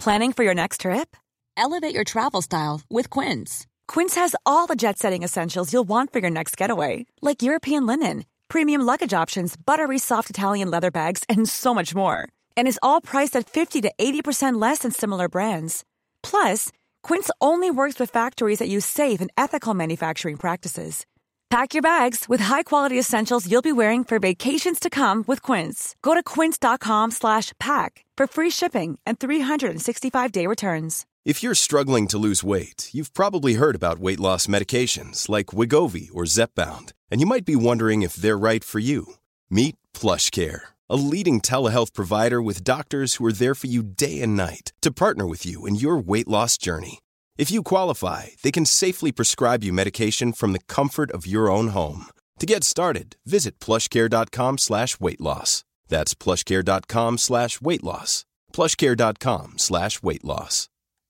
Planning for your next trip? Elevate your travel style with Quince. Quince has all the jet-setting essentials you'll want for your next getaway, like European linen, premium luggage options, buttery soft Italian leather bags, and so much more. And is all priced at 50 to 80% less than similar brands. Plus, Quince only works with factories that use safe and ethical manufacturing practices. Pack your bags with high-quality essentials you'll be wearing for vacations to come with Quince. Go to quince.com/pack for free shipping and 365-day returns. If you're struggling to lose weight, you've probably heard about weight loss medications like Wegovy or Zepbound, and you might be wondering if they're right for you. Meet PlushCare, a leading telehealth provider with doctors who are there for you day and night to partner with you in your weight loss journey. If you qualify, they can safely prescribe you medication from the comfort of your own home. To get started, visit plushcare.com/weightloss. That's plushcare.com/weightloss. plushcare.com/weightloss.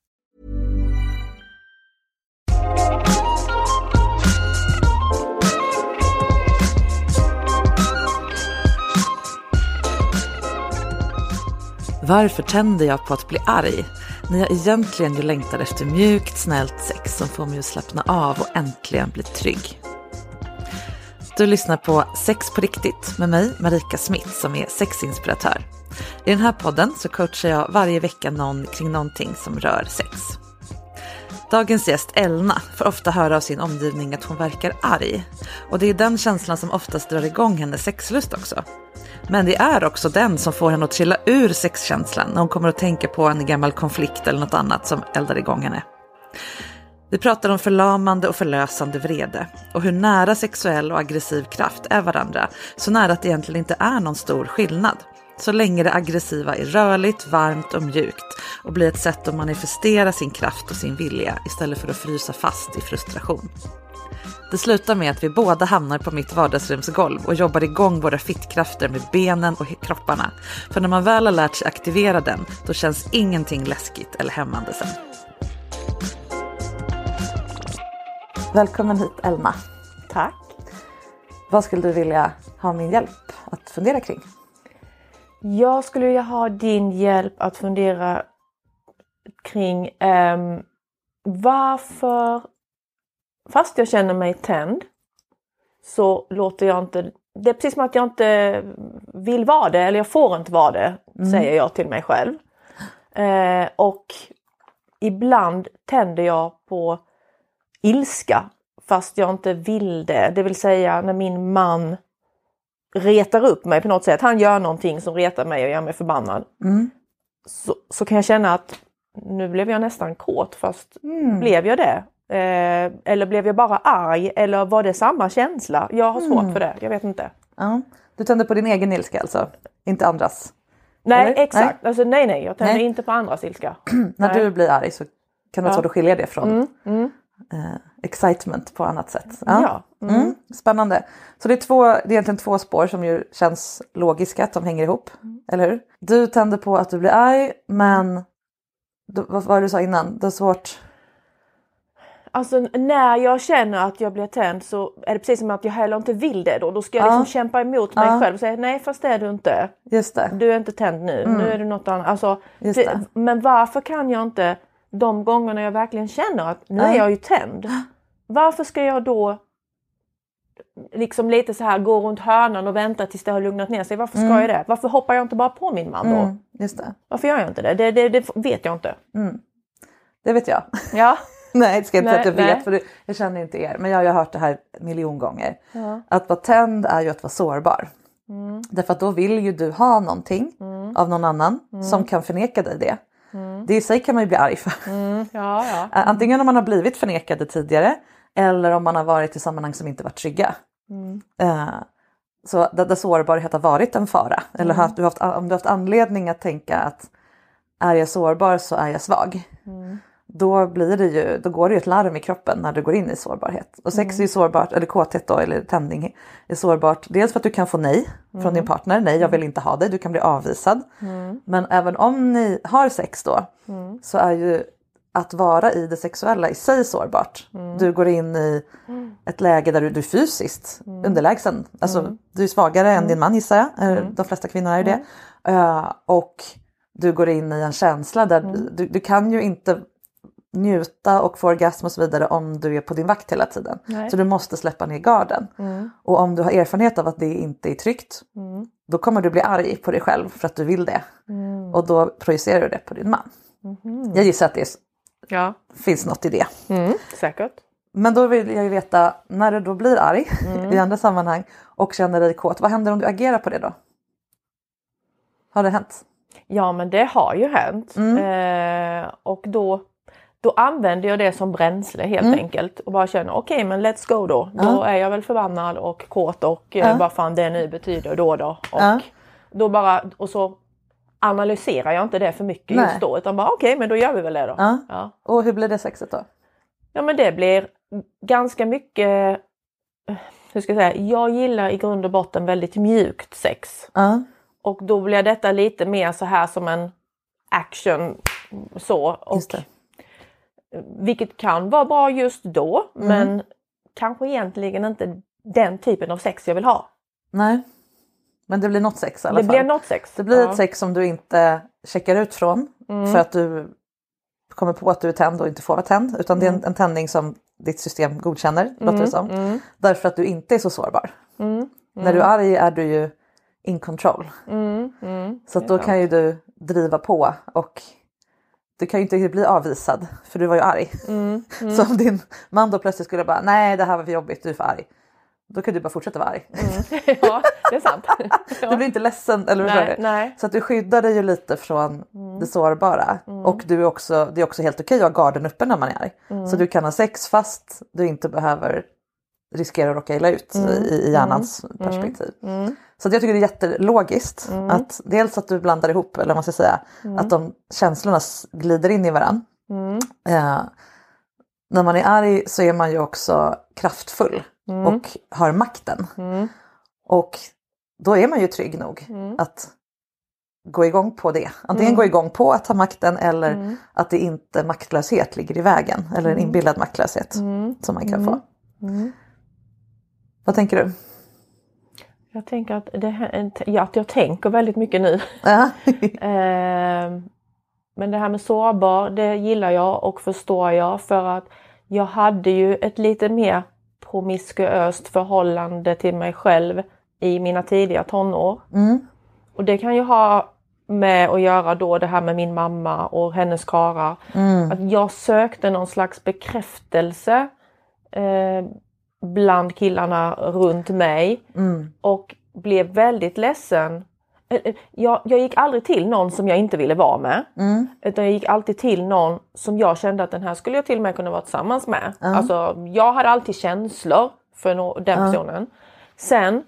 Varför tänder jag på att bli arg när jag egentligen ju längtar efter mjukt, snällt sex som får mig att slappna av och äntligen bli trygg? Du lyssnar på Sex på riktigt med mig, Marika Smith, som är sexinspiratör. I den här podden så coachar jag varje vecka någon kring någonting som rör sex. Dagens gäst Elna får ofta höra av sin omgivning att hon verkar arg. Och det är den känslan som oftast drar igång hennes sexlust också. Men det är också den som får henne att trilla ur sexkänslan när hon kommer att tänka på en gammal konflikt eller något annat som eldar igång henne. Vi pratar om förlamande och förlösande vrede och hur nära sexuell och aggressiv kraft är varandra, så nära att det egentligen inte är någon stor skillnad. Så länge det aggressiva är rörligt, varmt och mjukt och blir ett sätt att manifestera sin kraft och sin vilja istället för att frysa fast i frustration. Det slutar med att vi båda hamnar på mitt vardagsrumsgolv och jobbar igång våra fittkrafter med benen och kropparna. För när man väl har lärt sig aktivera den, då känns ingenting läskigt eller hämmande sen. Välkommen hit, Elna. Tack. Vad skulle du vilja ha min hjälp att fundera kring? Jag skulle vilja ha din hjälp att fundera kring varför, fast jag känner mig tänd, så låter jag inte, det är precis som att jag inte vill vara det, eller jag får inte vara det, säger jag till mig själv. Och ibland tänder jag på ilska fast jag inte vill det. Det vill säga när min man retar upp mig på något sätt. Han gör någonting som retar mig och gör mig förbannad. Så kan jag känna att nu blev jag nästan kåt, fast blev jag det? Eller blev jag bara arg? Eller var det samma känsla? Jag har svårt för det, jag vet inte. Du tänder på din egen ilska alltså, inte andras? Nej, eller? Exakt. Nej. Alltså, nej, jag tänder inte på andras ilska. När du blir arg så kan det vara svårt att skilja det från excitement på annat sätt. Ja. Spännande. Så det är egentligen två spår som ju känns logiska att de hänger ihop, eller hur? Du tänder på att du blir arg, men vad var det du sa innan? Det är svårt. Alltså när jag känner att jag blir tänd så är det precis som att jag heller inte vill det då. Då ska jag liksom kämpa emot mig själv och säga nej, fast det är du inte. Just det. Du är inte tänd nu. Nu är du något annat. Alltså, men varför kan jag inte de gångerna jag verkligen känner att nu är jag ju tänd. Varför ska jag då liksom lite så här gå runt hörnan och vänta tills det har lugnat ner sig? Varför ska jag det? Varför hoppar jag inte bara på min man då? Just det. Varför gör jag inte det? Det vet jag inte. Det vet jag. Ja. Nej, det ska jag inte säga att jag vet, för jag känner inte er. Men jag har ju hört det här 1,000,000 gånger. Ja. Att vara tänd är ju att vara sårbar. Därför att då vill ju du ha någonting av någon annan som kan förneka dig det. Det i sig kan man ju bli arg för. Antingen om man har blivit förnekade tidigare, eller om man har varit i sammanhang som inte varit trygga. Så där sårbarhet har varit en fara. Eller om du har haft anledning att tänka att är jag sårbar så är jag svag. Då går det ju ett larm i kroppen när du går in i sårbarhet. Och sex är ju sårbart, eller kåthet då, eller tändning är sårbart. Dels för att du kan få nej från din partner. Nej, jag vill inte ha dig. Du kan bli avvisad. Men även om ni har sex då, så är ju att vara i det sexuella i sig sårbart. Du går in i ett läge där du är fysiskt underlägsen. Alltså du är svagare än din man, gissar jag. De flesta kvinnor är ju det. Och du går in i en känsla där du kan ju inte njuta och få orgasm och så vidare om du är på din vakt hela tiden. Nej. Så du måste släppa ner garden. Och om du har erfarenhet av att det inte är tryggt, då kommer du bli arg på dig själv för att du vill det. Och då projicerar du det på din man. Jag gissar att det finns något i det. Säkert. Men då vill jag ju veta, när du då blir arg i andra sammanhang och känner dig kåt, vad händer om du agerar på det då? Har det hänt? Ja, men det har ju hänt. Och då använder jag det som bränsle helt enkelt. Och bara känner, okej, men let's go då. Då är jag väl förbannad och kåt och vad fan det nu betyder då. Och då bara, och så analyserar jag inte det för mycket just då. Utan bara okej, men då gör vi väl det då. Ja. Och hur blir det sexet då? Ja, men det blir ganska mycket, hur ska jag säga, jag gillar i grund och botten väldigt mjukt sex. Och då blir detta lite mer så här som en action så. Och vilket kan vara bra just då, men kanske egentligen inte den typen av sex jag vill ha. Nej, men det blir något sex i alla fall. Det blir något sex. Det blir ett sex som du inte checkar ut från för att du kommer på att du är tänd och inte får vara tänd. Utan det är en tändning som ditt system godkänner, låter det som. Därför att du inte är så sårbar. När du är arg är du ju in control. Så att då kan ju du driva på och du kan ju inte bli avvisad för du var ju arg. Så om din man då plötsligt skulle bara, nej det här var för jobbigt, du är för arg. Då kan du bara fortsätta vara arg. Ja, det är sant. Du blir inte ledsen, eller nej. Så att du skyddar dig ju lite från det sårbara. Och det är också helt okej att ha garden uppe när man är arg. Så du kan ha sex fast du inte behöver riskera att råka illa ut i hjärnans perspektiv. Så att jag tycker det är jättelogiskt att dels att du blandar ihop, eller vad man ska säga, att de känslorna glider in i varann. När man är arg så är man ju också kraftfull och har makten. Och då är man ju trygg nog att gå igång på det. Antingen gå igång på att ha makten eller att det inte maktlöshet ligger i vägen. Eller en inbillad maktlöshet som man kan få. Vad tänker du? Jag tänker att jag tänker väldigt mycket nu. Men det här med sårbar, det gillar jag och förstår jag. För att jag hade ju ett lite mer promiskuöst förhållande till mig själv i mina tidiga tonår. Och det kan ju ha med att göra då det här med min mamma och hennes karlar. Att jag sökte någon slags bekräftelse bland killarna runt mig. Och blev väldigt ledsen. Jag gick aldrig till någon som jag inte ville vara med. Utan jag gick alltid till någon som jag kände att den här skulle jag till och med kunna vara tillsammans med. Alltså jag hade alltid känslor för den personen. Sen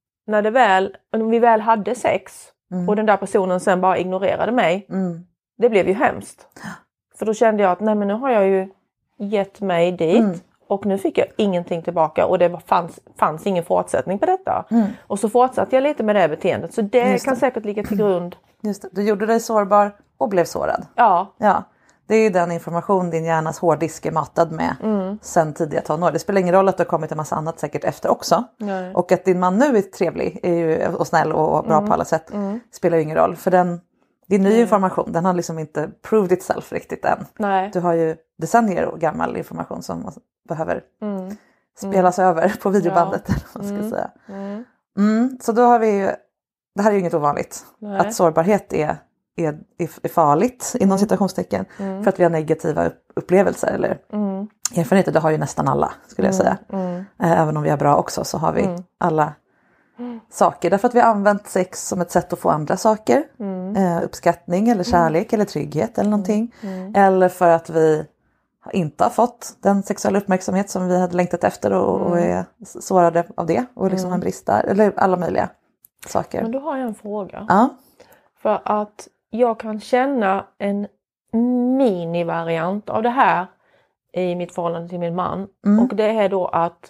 när vi väl hade sex och den där personen sen bara ignorerade mig. Det blev ju hemskt. För då kände jag att nej, men nu har jag ju gett mig dit. Och nu fick jag ingenting tillbaka och det fanns ingen fortsättning på detta. Och så fortsatte jag lite med det beteendet. Så det kan säkert ligga till grund. Just det. Du gjorde dig sårbar och blev sårad. Ja. Det är ju den information din hjärnas hårddisk är matad med sen tidiga tonår. Det spelar ingen roll att du har kommit en massa annat säkert efter också. Nej. Och att din man nu är trevlig och snäll och bra på alla sätt spelar ju ingen roll. För det är ny information. Den har liksom inte proved itself riktigt än. Nej. Du har ju decennier och gammal information som behöver spelas över på videobandet. Ja. Ska säga. Så då har vi ju, det här är ju inget ovanligt. Nej. Att sårbarhet är farligt inom citationstecken. För att vi har negativa upplevelser eller erfarenheter. Det har ju nästan alla skulle jag säga. Även om vi är bra också så har vi alla saker. Därför att vi har använt sex som ett sätt att få andra saker. Uppskattning eller kärlek eller trygghet eller någonting. Eller för att vi inte har fått den sexuella uppmärksamhet som vi hade längtat efter och är sårade av det. Och liksom en brist där. Eller alla möjliga saker. Men då har jag en fråga. För att jag kan känna en minivariant av det här i mitt förhållande till min man. Och det är då att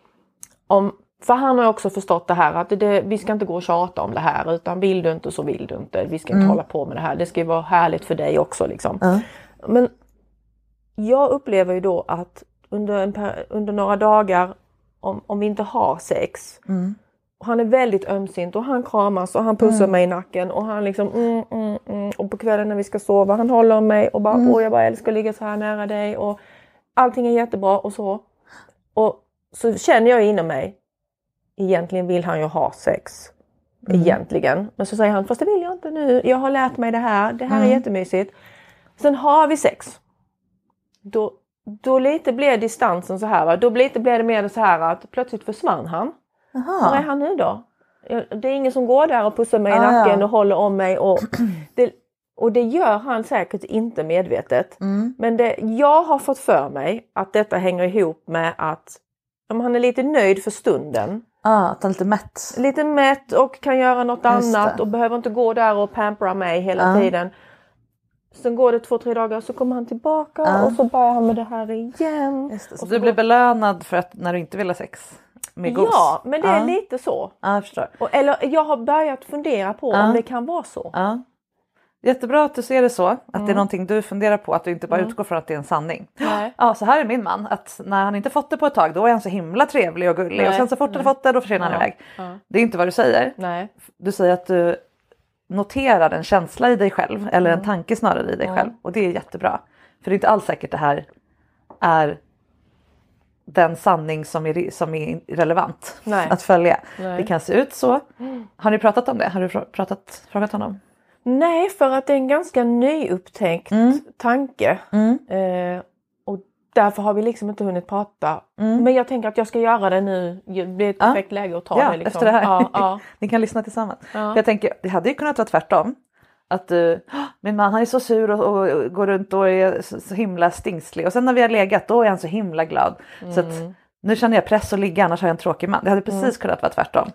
för han har också förstått det här att vi ska inte gå och tjata om det här utan vill du inte så vill du inte. Vi ska inte hålla på med det här. Det ska ju vara härligt för dig också liksom. Men jag upplever ju då att under några dagar om vi inte har sex Han är väldigt ömsint och han kramas och han pussar mig i nacken och han liksom och på kvällen när vi ska sova han håller om mig och bara jag bara älskar att ligga så här nära dig och allting är jättebra och så. Och så känner jag inom mig, egentligen vill han ju ha sex. Egentligen. Men så säger han, fast det vill jag inte nu. Jag har lärt mig det här är jättemysigt. Sen har vi sex. Då lite blir distansen så här, va? Då blir det mer så här att plötsligt försvann han. Var är han nu då? Det är ingen som går där och pussar mig i nacken och håller om mig. Och det gör han säkert inte medvetet. Men jag har fått för mig att detta hänger ihop med att om han är lite nöjd för stunden. Att han är lite mätt. Lite mätt och kan göra något annat och behöver inte gå där och pampra mig hela tiden. Sen går det 2-3 dagar så kommer han tillbaka och så börjar han med det här igen. Just det. Så du blir belönad för att när du inte vill ha sex med gos? Ja, men det är lite så. Ja, jag förstår. Eller jag har börjat fundera på om det kan vara så. Ja. Jättebra att du ser det så. Att det är någonting du funderar på. Att du inte bara utgår från att det är en sanning. Nej. Ja, så här är min man. Att när han inte fått det på ett tag, då är han så himla trevlig och gullig. Nej. Och sen så fort han fått det, då försvinner han iväg. Det är inte vad du säger. Nej. Du säger att du noterar en känsla i dig själv. Eller en tanke snarare i dig själv. Och det är jättebra. För det är inte alls säkert det här är den sanning som är relevant att följa. Nej. Det kan se ut så. Har ni pratat om det? Har du frågat honom? Nej, för att det är en ganska nyupptäckt tanke. Och därför har vi liksom inte hunnit prata. Men jag tänker att jag ska göra det nu. Det blir ett perfekt läge att ta det. Liksom. Efter det här. Ni kan lyssna tillsammans. För jag tänker, det hade ju kunnat vara tvärtom. Att min man han är så sur och går runt och är så himla stingslig. Och sen när vi har legat då är han så himla glad. Så att nu känner jag press att ligga, annars har jag en tråkig man. Det hade precis kunnat vara tvärtom.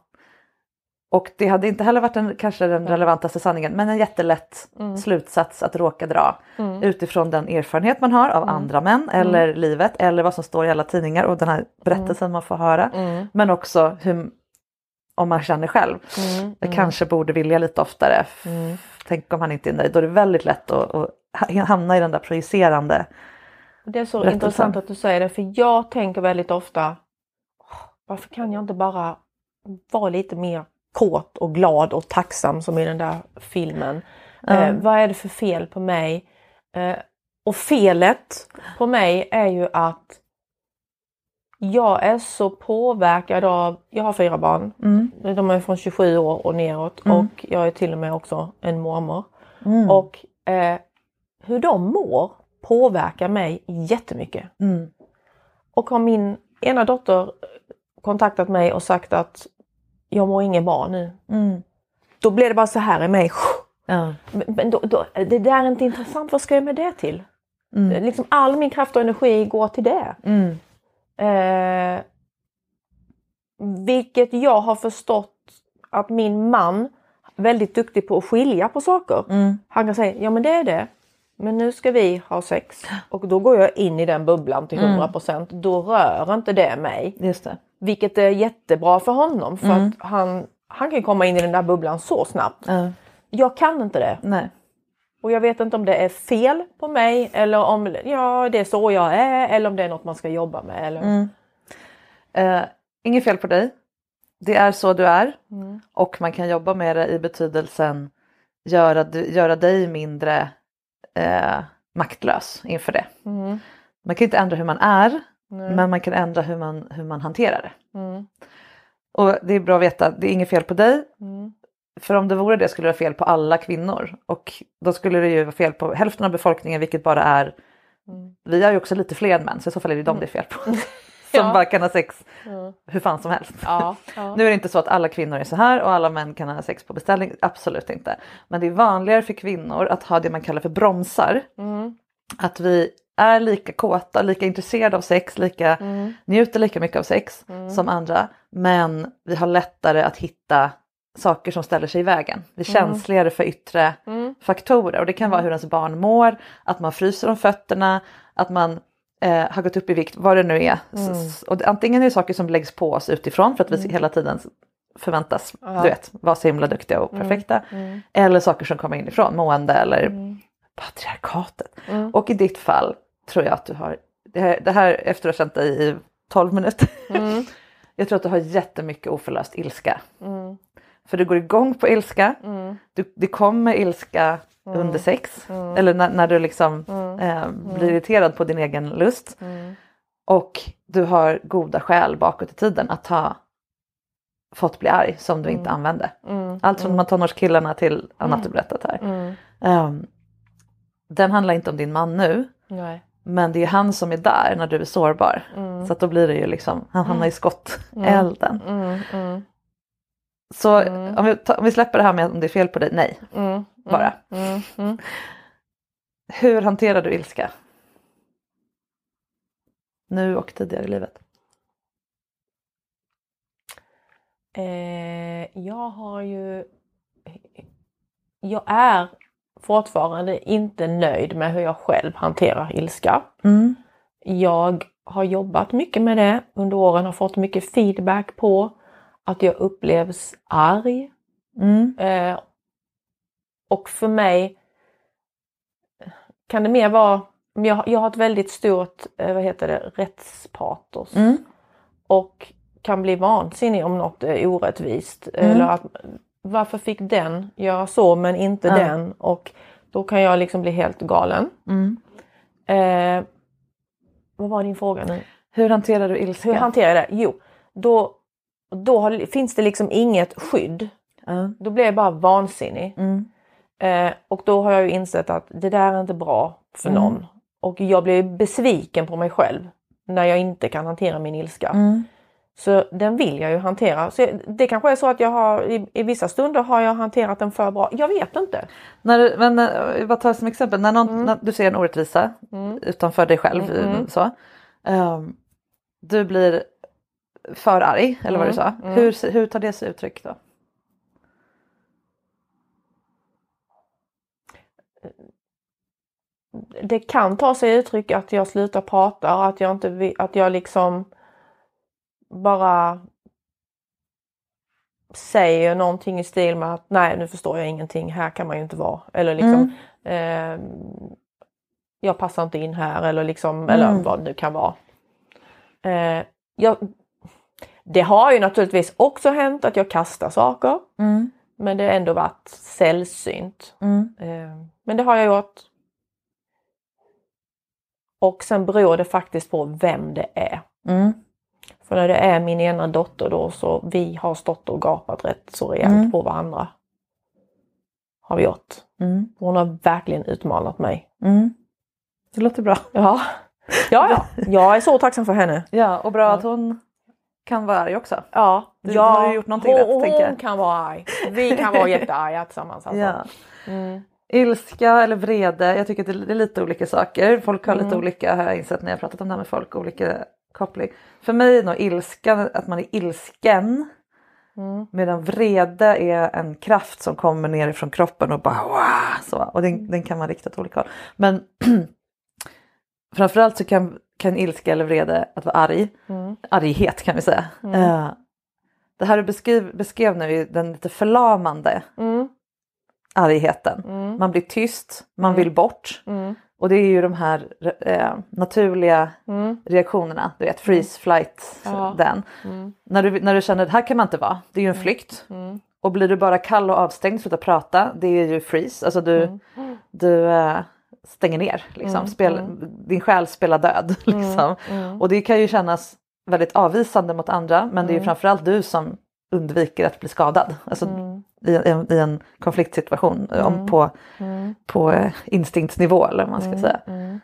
Och det hade inte heller varit kanske den relevantaste sanningen. Men en jättelätt slutsats att råka dra. Utifrån den erfarenhet man har av andra män. Eller livet. Eller vad som står i alla tidningar. Och den här berättelsen man får höra. Men också om man känner själv. Jag kanske borde vilja lite oftare. Tänk om han inte är nöjd. Då är det väldigt lätt att hamna i den där projicerande. Det är så intressant att du säger det. För jag tänker väldigt ofta. Varför kan jag inte bara vara lite mer kåt och glad och tacksam som i den där filmen. Vad är det för fel på mig? Och felet på mig är ju att jag är så påverkad av, jag har 4 barn. De är från 27 år och neråt. Och jag är till och med också en mormor. Och hur de mår påverkar mig jättemycket. Och har min ena dotter kontaktat mig och sagt att jag mår ingen bra nu. Då blir det bara så här i mig. Men det där är inte intressant. Vad ska jag med det till? Liksom all min kraft och energi går till det. Vilket jag har förstått att min man är väldigt duktig på att skilja på saker. Han kan säga, ja men det är det. Men nu ska vi ha sex. Och då går jag in i den bubblan till 100%. Då rör inte det mig. Just det. Vilket är jättebra för honom. För att han kan komma in i den där bubblan så snabbt. Jag kan inte det. Nej. Och jag vet inte om det är fel på mig. Eller om det är så jag är. Eller om det är något man ska jobba med. Eller... Inget fel på dig. Det är så du är. Och man kan jobba med det i betydelsen göra dig mindre maktlös inför det. Man kan inte ändra hur man är. Men man kan ändra hur man hanterar det. Och det är bra att veta, det är inget fel på dig. För om det vore det skulle det vara fel på alla kvinnor. Och då skulle det ju vara fel på hälften av befolkningen, vilket bara är... Vi är ju också lite fler än män, så i så fall är det de det är fel på. Som bara kan ha sex hur fan som helst. Nu är det inte så att alla kvinnor är så här och alla män kan ha sex på beställning. Absolut inte. Men det är vanligare för kvinnor att ha det man kallar för bromsar. Att vi är lika kåta, lika intresserade av sex, njuter lika mycket av sex som andra. Men vi har lättare att hitta saker som ställer sig i vägen. Vi är känsligare för yttre faktorer. Och det kan vara hur ens barn mår, att man fryser om fötterna, att man har gått upp i vikt, vad det nu är. Och antingen är det saker som läggs på oss utifrån för att vi hela tiden förväntas vara så himla duktiga och perfekta. Eller saker som kommer inifrån, mående eller patriarkatet. Och i ditt fall tror jag att du har det här efter att ha känt dig i 12 minuter. Jag tror att du har jättemycket oförlöst ilska. För du går igång på ilska. Det kommer ilska under sex. Eller när du liksom blir irriterad på din egen lust. Och du har goda skäl bakåt i tiden att ha fått bli arg som du inte använde. Allt från de här tonårskillarna till annat du berättat här. Den handlar inte om din man nu. Nej. Men det är han som är där när du är sårbar. Så att då blir det ju liksom, han hamnar i skottelden. Så om vi släpper det här med om det är fel på dig, nej. Bara. Hur hanterar du ilska? Nu och tidigare i livet. Jag är fortfarande inte nöjd med hur jag själv hanterar ilska. Jag har jobbat mycket med det under åren, har fått mycket feedback på att jag upplevs arg. Och för mig kan det mer vara, jag har ett väldigt stort rättspatos. Och kan bli vansinnig om något är orättvist. Eller att varför fick den göra så men inte den? Och då kan jag liksom bli helt galen. Vad var din fråga nu? Hur hanterar du ilska? Hur hanterar jag det? Jo, då finns det liksom inget skydd. Då blir jag bara vansinnig. Och då har jag ju insett att det där är inte bra för någon. Och jag blir besviken på mig själv när jag inte kan hantera min ilska. Så den vill jag ju hantera. Så det kanske är så att jag har i vissa stunder har jag hanterat den för bra. Jag vet inte. Vad tar som exempel? När du ser en orättvisa utanför dig själv. Så, du blir för arg, eller vad du sa. Hur tar det sig uttryck då? Det kan ta sig uttryck att jag slutar prata. Att jag liksom bara säger någonting i stil med att nej, nu förstår jag ingenting, här kan man ju inte vara, eller liksom jag passar inte in här, eller liksom eller vad det nu kan vara. Det har ju naturligtvis också hänt att jag kastar saker, men det har ändå varit sällsynt. Men det har jag gjort. Och sen beror det faktiskt på vem det är. För när det är min ena dotter då, så vi har stått och gapat rätt så rejält på varandra. Har vi gjort. Hon har verkligen utmanat mig. Det låter bra. Ja. Jag är så tacksam för henne. Ja, och bra att hon kan vara arg också. Ja. Du har ju gjort någonting rätt, tänker jag. Hon kan vara arg. Vi kan vara jättearga tillsammans. Alltså. Ja. Ilska eller vrede, jag tycker att det är lite olika saker. Folk har lite olika, har jag insett när jag pratat om det här med folk, olika koppling. För mig är nog ilska att man är ilsken. Medan vrede är en kraft som kommer ner från kroppen och bara wow, så. Och den kan man rikta åt olika håll. Men framförallt så kan ilska eller vrede att vara arg. Arghet kan vi säga. Det här du beskrev nu, den lite förlamande argheten. Man blir tyst, man vill bort. Och det är ju de här naturliga reaktionerna. Du vet, freeze, flight, den. När du känner att här kan man inte vara. Det är ju en flykt. Och blir du bara kall och avstängd, sluta prata. Det är ju freeze. Alltså du stänger ner. Liksom. Din själ spelar död. Liksom. Och det kan ju kännas väldigt avvisande mot andra. Men det är ju framförallt du som undviker att bli skadad. Alltså i en konfliktsituation på instinktsnivå, eller vad man ska säga.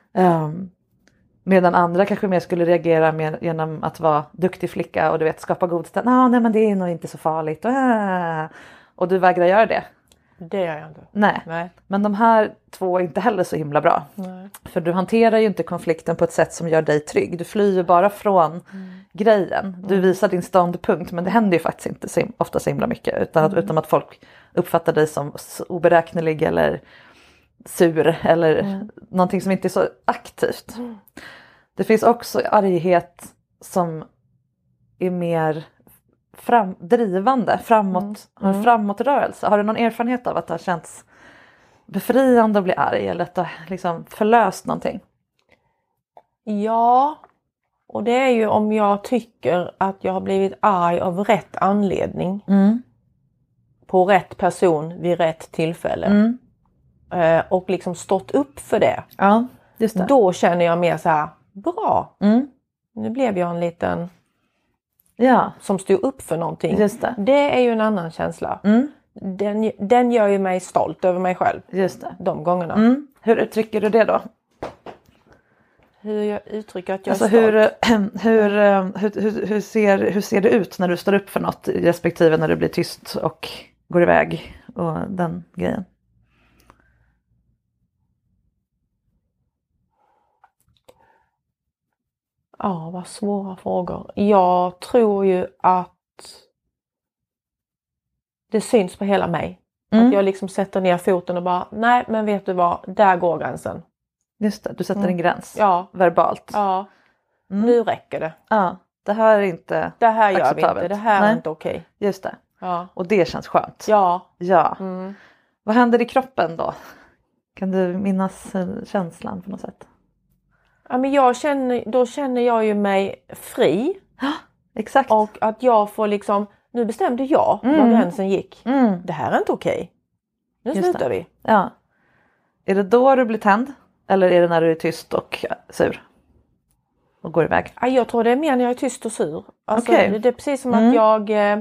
Medan andra kanske mer skulle reagera genom att vara duktig flicka och du vet, skapa god stämning. Nej, men det är nog inte så farligt. Och du vägrar göra det. Det gör jag inte. Nej. Men de här två är inte heller så himla bra. Nej. För du hanterar ju inte konflikten på ett sätt som gör dig trygg. Du flyr bara från grejen. Du visar din ståndpunkt, men det händer ju faktiskt inte ofta så himla mycket. Utan att folk uppfattar dig som oberäknelig eller sur eller någonting som inte är så aktivt. Det finns också arghet som är mer drivande, framåtrörelse. Har du någon erfarenhet av att det har känts befriande att bli arg eller att det har liksom förlöst någonting? Ja, Och det är ju om jag tycker att jag har blivit arg av rätt anledning. På rätt person vid rätt tillfälle. Och liksom stått upp för det. Ja, just det. Då känner jag mer så här, bra. Nu blev jag en liten som stod upp för någonting. Just det. Det är ju en annan känsla. Den gör ju mig stolt över mig själv. Just det. De gångerna. Hur uttrycker du det då? Hur jag uttrycker att jag alltså är stolt. Hur ser det ut när du står upp för något respektive när du blir tyst och går iväg och den grejen? Ja, vad svåra frågor. Jag tror ju att det syns på hela mig. Att jag liksom sätter ner foten och bara, nej men vet du vad, där går gränsen. Just det, du sätter en gräns. Ja. Verbalt. Ja, nu räcker det. Ja, det här är inte det här gör vi acceptabelt. inte, det här är inte okej. Just det. Ja. Och det känns skönt. Ja. Vad händer i kroppen då? Kan du minnas känslan på något sätt? Ja, men då känner jag ju mig fri. Ja, exakt. Och att jag får liksom, nu bestämde jag var gränsen gick. Det här är inte okej. Nu slutar vi. Ja. Är det då du blir tänd? Eller är det när du är tyst och sur? Och går iväg? Ja, jag tror det är mer när jag är tyst och sur. Alltså, Okay. det är precis som att jag...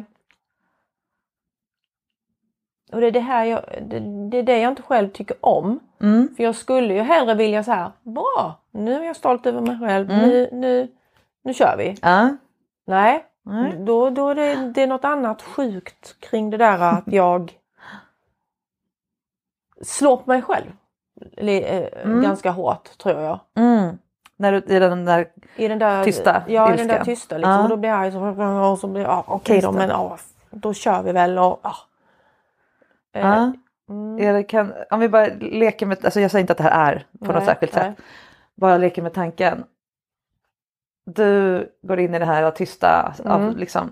Och det är det är det jag inte själv tycker om. För jag skulle ju hellre vilja så här, bra, nu är jag stolt över mig själv. Nu kör vi. Nej. Då är det är något annat sjukt kring det där att jag slår på mig själv. Ganska hårt tror jag. När du, i den där tysta ja, ilskan. I den där tysta liksom. Och då blir jag så blir okej då, men då kör vi väl och om vi bara leker med, alltså jag säger inte att det här är på något särskilt sätt. Bara leker med tanken. Du går in i det här tysta liksom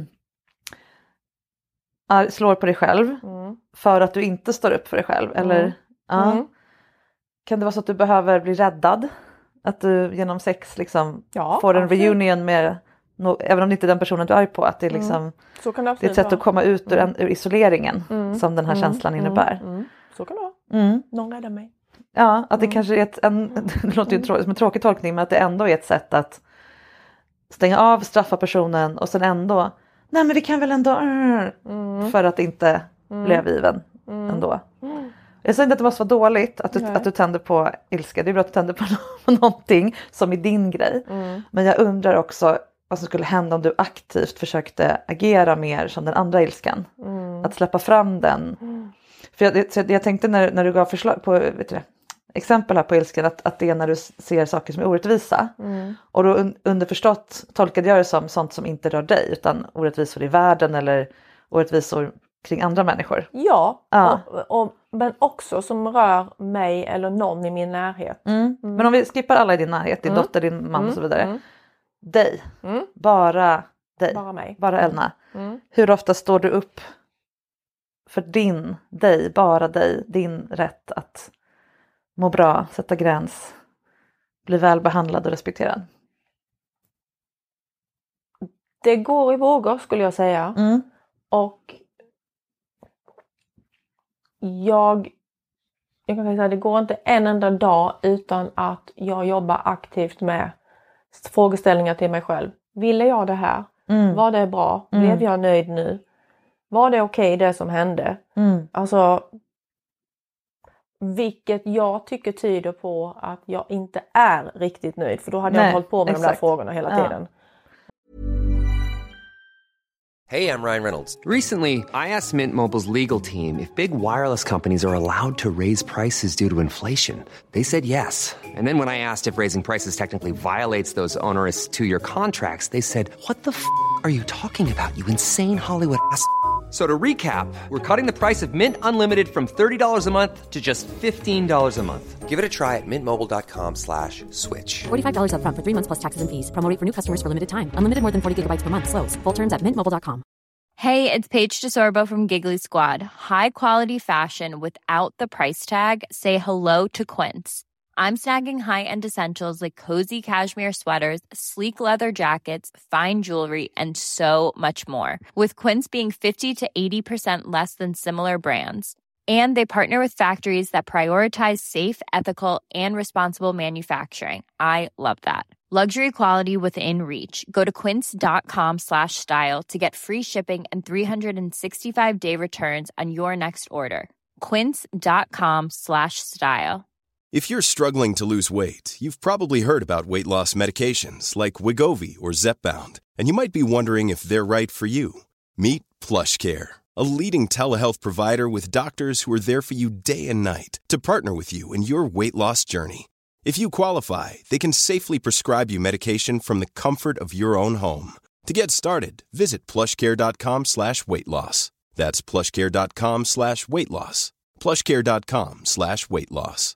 slår på dig själv för att du inte står upp för dig själv eller kan det vara så att du behöver bli räddad, att du genom sex liksom får en reunion med även om det inte är den personen du är på, att det är liksom så kan det är ett sätt att komma ut ur isoleringen som den här känslan innebär. Så kan det vara. Någon räddar mig. Ja, att det kanske är det låter ju som en tråkig tolkning, men att det ändå är ett sätt att stänga av, straffa personen och sen ändå, nej men vi kan väl ändå för att inte bli övergiven ändå. Jag säger inte att det måste vara dåligt att du tänder på ilska. Det är bra att du tänder på någonting som är din grej. Men jag undrar också vad som skulle hända om du aktivt försökte agera mer som den andra ilskan. Att släppa fram den. För jag tänkte när du gav förslag på exempel här på ilskan att det är när du ser saker som är orättvisa. Och då underförstått tolkade jag det som sånt som inte rör dig, utan orättvisor i världen eller orättvisor kring andra människor. Ja. Men också som rör mig eller någon i min närhet. Men om vi skippar alla i din närhet, din dotter, din man och så vidare. Dig. Bara dig. Bara mig. Bara Elna. Hur ofta står du upp för bara dig, din rätt att må bra, sätta gräns, bli väl behandlad och respekterad? Det går i vågor skulle jag säga. Och jag kan säga att det går inte en enda dag utan att jag jobbar aktivt med frågeställningar till mig själv. Ville jag det här? Var det bra? Blev jag nöjd nu? Var det okej det som hände? Alltså, vilket jag tycker tyder på att jag inte är riktigt nöjd. För då hade jag inte hållit på med de där frågorna hela tiden. Hey, I'm Ryan Reynolds. Recently, I asked Mint Mobile's legal team if big wireless companies are allowed to raise prices due to inflation. They said yes. And then when I asked if raising prices technically violates those onerous two-year contracts, they said, what the f*** are you talking about, you insane Hollywood ass? So to recap, we're cutting the price of Mint Unlimited from $30 a month to just $15 a month. Give it a try at mintmobile.com/switch. $45 up front for 3 months plus taxes and fees. Promo rate for new customers for limited time. Unlimited more than 40 gigabytes per month. Slows full terms at mintmobile.com. Hey, it's Paige DeSorbo from Giggly Squad. High quality fashion without the price tag. Say hello to Quince. I'm snagging high-end essentials like cozy cashmere sweaters, sleek leather jackets, fine jewelry, and so much more. With Quince being 50 to 80% less than similar brands. And they partner with factories that prioritize safe, ethical, and responsible manufacturing. I love that. Luxury quality within reach. Go to quince.com/style to get free shipping and 365-day returns on your next order. Quince.com/style. If you're struggling to lose weight, you've probably heard about weight loss medications like Wegovy or Zepbound, and you might be wondering if they're right for you. Meet PlushCare, a leading telehealth provider with doctors who are there for you day and night to partner with you in your weight loss journey. If you qualify, they can safely prescribe you medication from the comfort of your own home. To get started, visit plushcare.com/weightloss. That's plushcare.com/weightloss. plushcare.com/weightloss.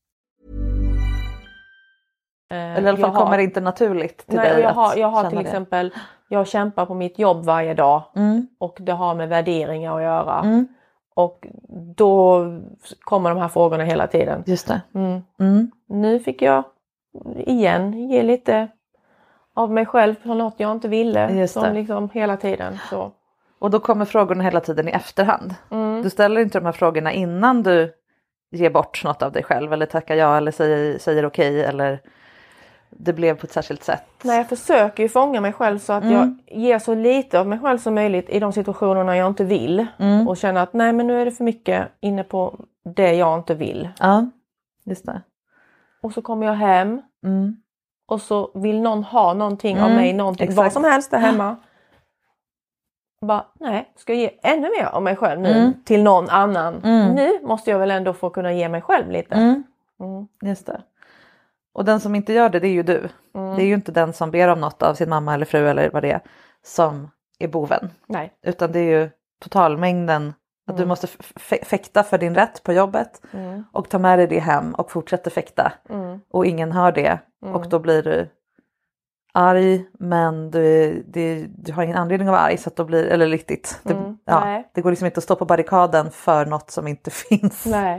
Eller i alla fall kommer det inte naturligt till dig. Jag har till exempel, jag kämpar på mitt jobb varje dag och det har med värderingar att göra. Och då kommer de här frågorna hela tiden. Just det. Nu fick jag igen ge lite av mig själv på något jag inte ville. Som liksom hela tiden. Så. Och då kommer frågorna hela tiden i efterhand. Du ställer inte de här frågorna innan du ger bort något av dig själv. Eller tackar ja eller säger okej. Eller det blev på ett särskilt sätt. Nej, jag försöker ju fånga mig själv så att jag ger så lite av mig själv som möjligt i de situationerna jag inte vill. Och känner att nej, men nu är det för mycket inne på det jag inte vill. Ja, just det. Och så kommer jag hem. Och så vill någon ha någonting av mig. Någonting, vad som helst där hemma. Bara, nej, ska jag ge ännu mer av mig själv nu till någon annan. Nu måste jag väl ändå få kunna ge mig själv lite. Just det. Och den som inte gör det, det är ju du. Det är ju inte den som ber om något av sin mamma eller fru eller vad det är som är boven. Nej. Utan det är ju totalmängden. Att du måste fäkta för din rätt på jobbet. Och ta med dig det hem och fortsätta fäkta. Och ingen hör det. Och då blir du arg, men du har ingen anledning att vara arg. Så att då blir, eller riktigt. Det går liksom inte att stå på barrikaden för något som inte finns. Nej.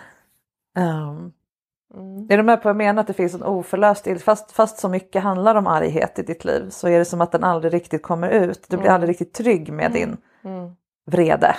Är du med på att jag menar att det finns en oförlöst fast så mycket handlar om arghet i ditt liv, så är det som att den aldrig riktigt kommer ut. Du blir aldrig riktigt trygg med din vrede.